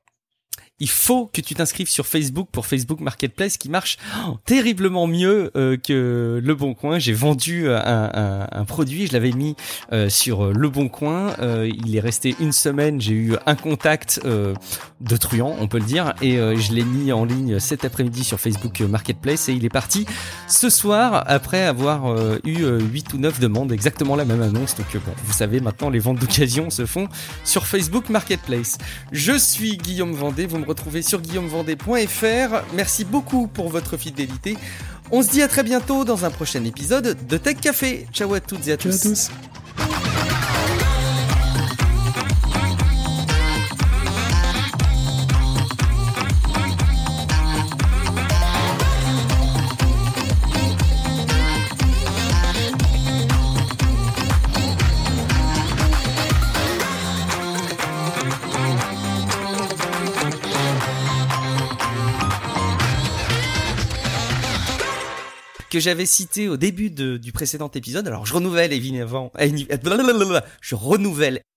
Il faut que tu t'inscrives sur Facebook pour Facebook Marketplace qui marche terriblement mieux que Le Bon Coin. J'ai vendu un produit, je l'avais mis sur Le Bon Coin. Il est resté une semaine, j'ai eu un contact de truand, on peut le dire, et je l'ai mis en ligne cet après-midi sur Facebook Marketplace et il est parti ce soir après avoir eu 8 ou 9 demandes, exactement la même annonce. Donc vous savez, maintenant les ventes d'occasion se font sur Facebook Marketplace. Je suis Guillaume Vendée, vous me retrouver sur guillaumevendée.fr. Merci beaucoup pour votre fidélité. On se dit à très bientôt dans un prochain épisode de Tech Café. Ciao à toutes et à tous. Ciao à tous. Que j'avais cité au début du précédent épisode. Alors je renouvelle évidemment. Je renouvelle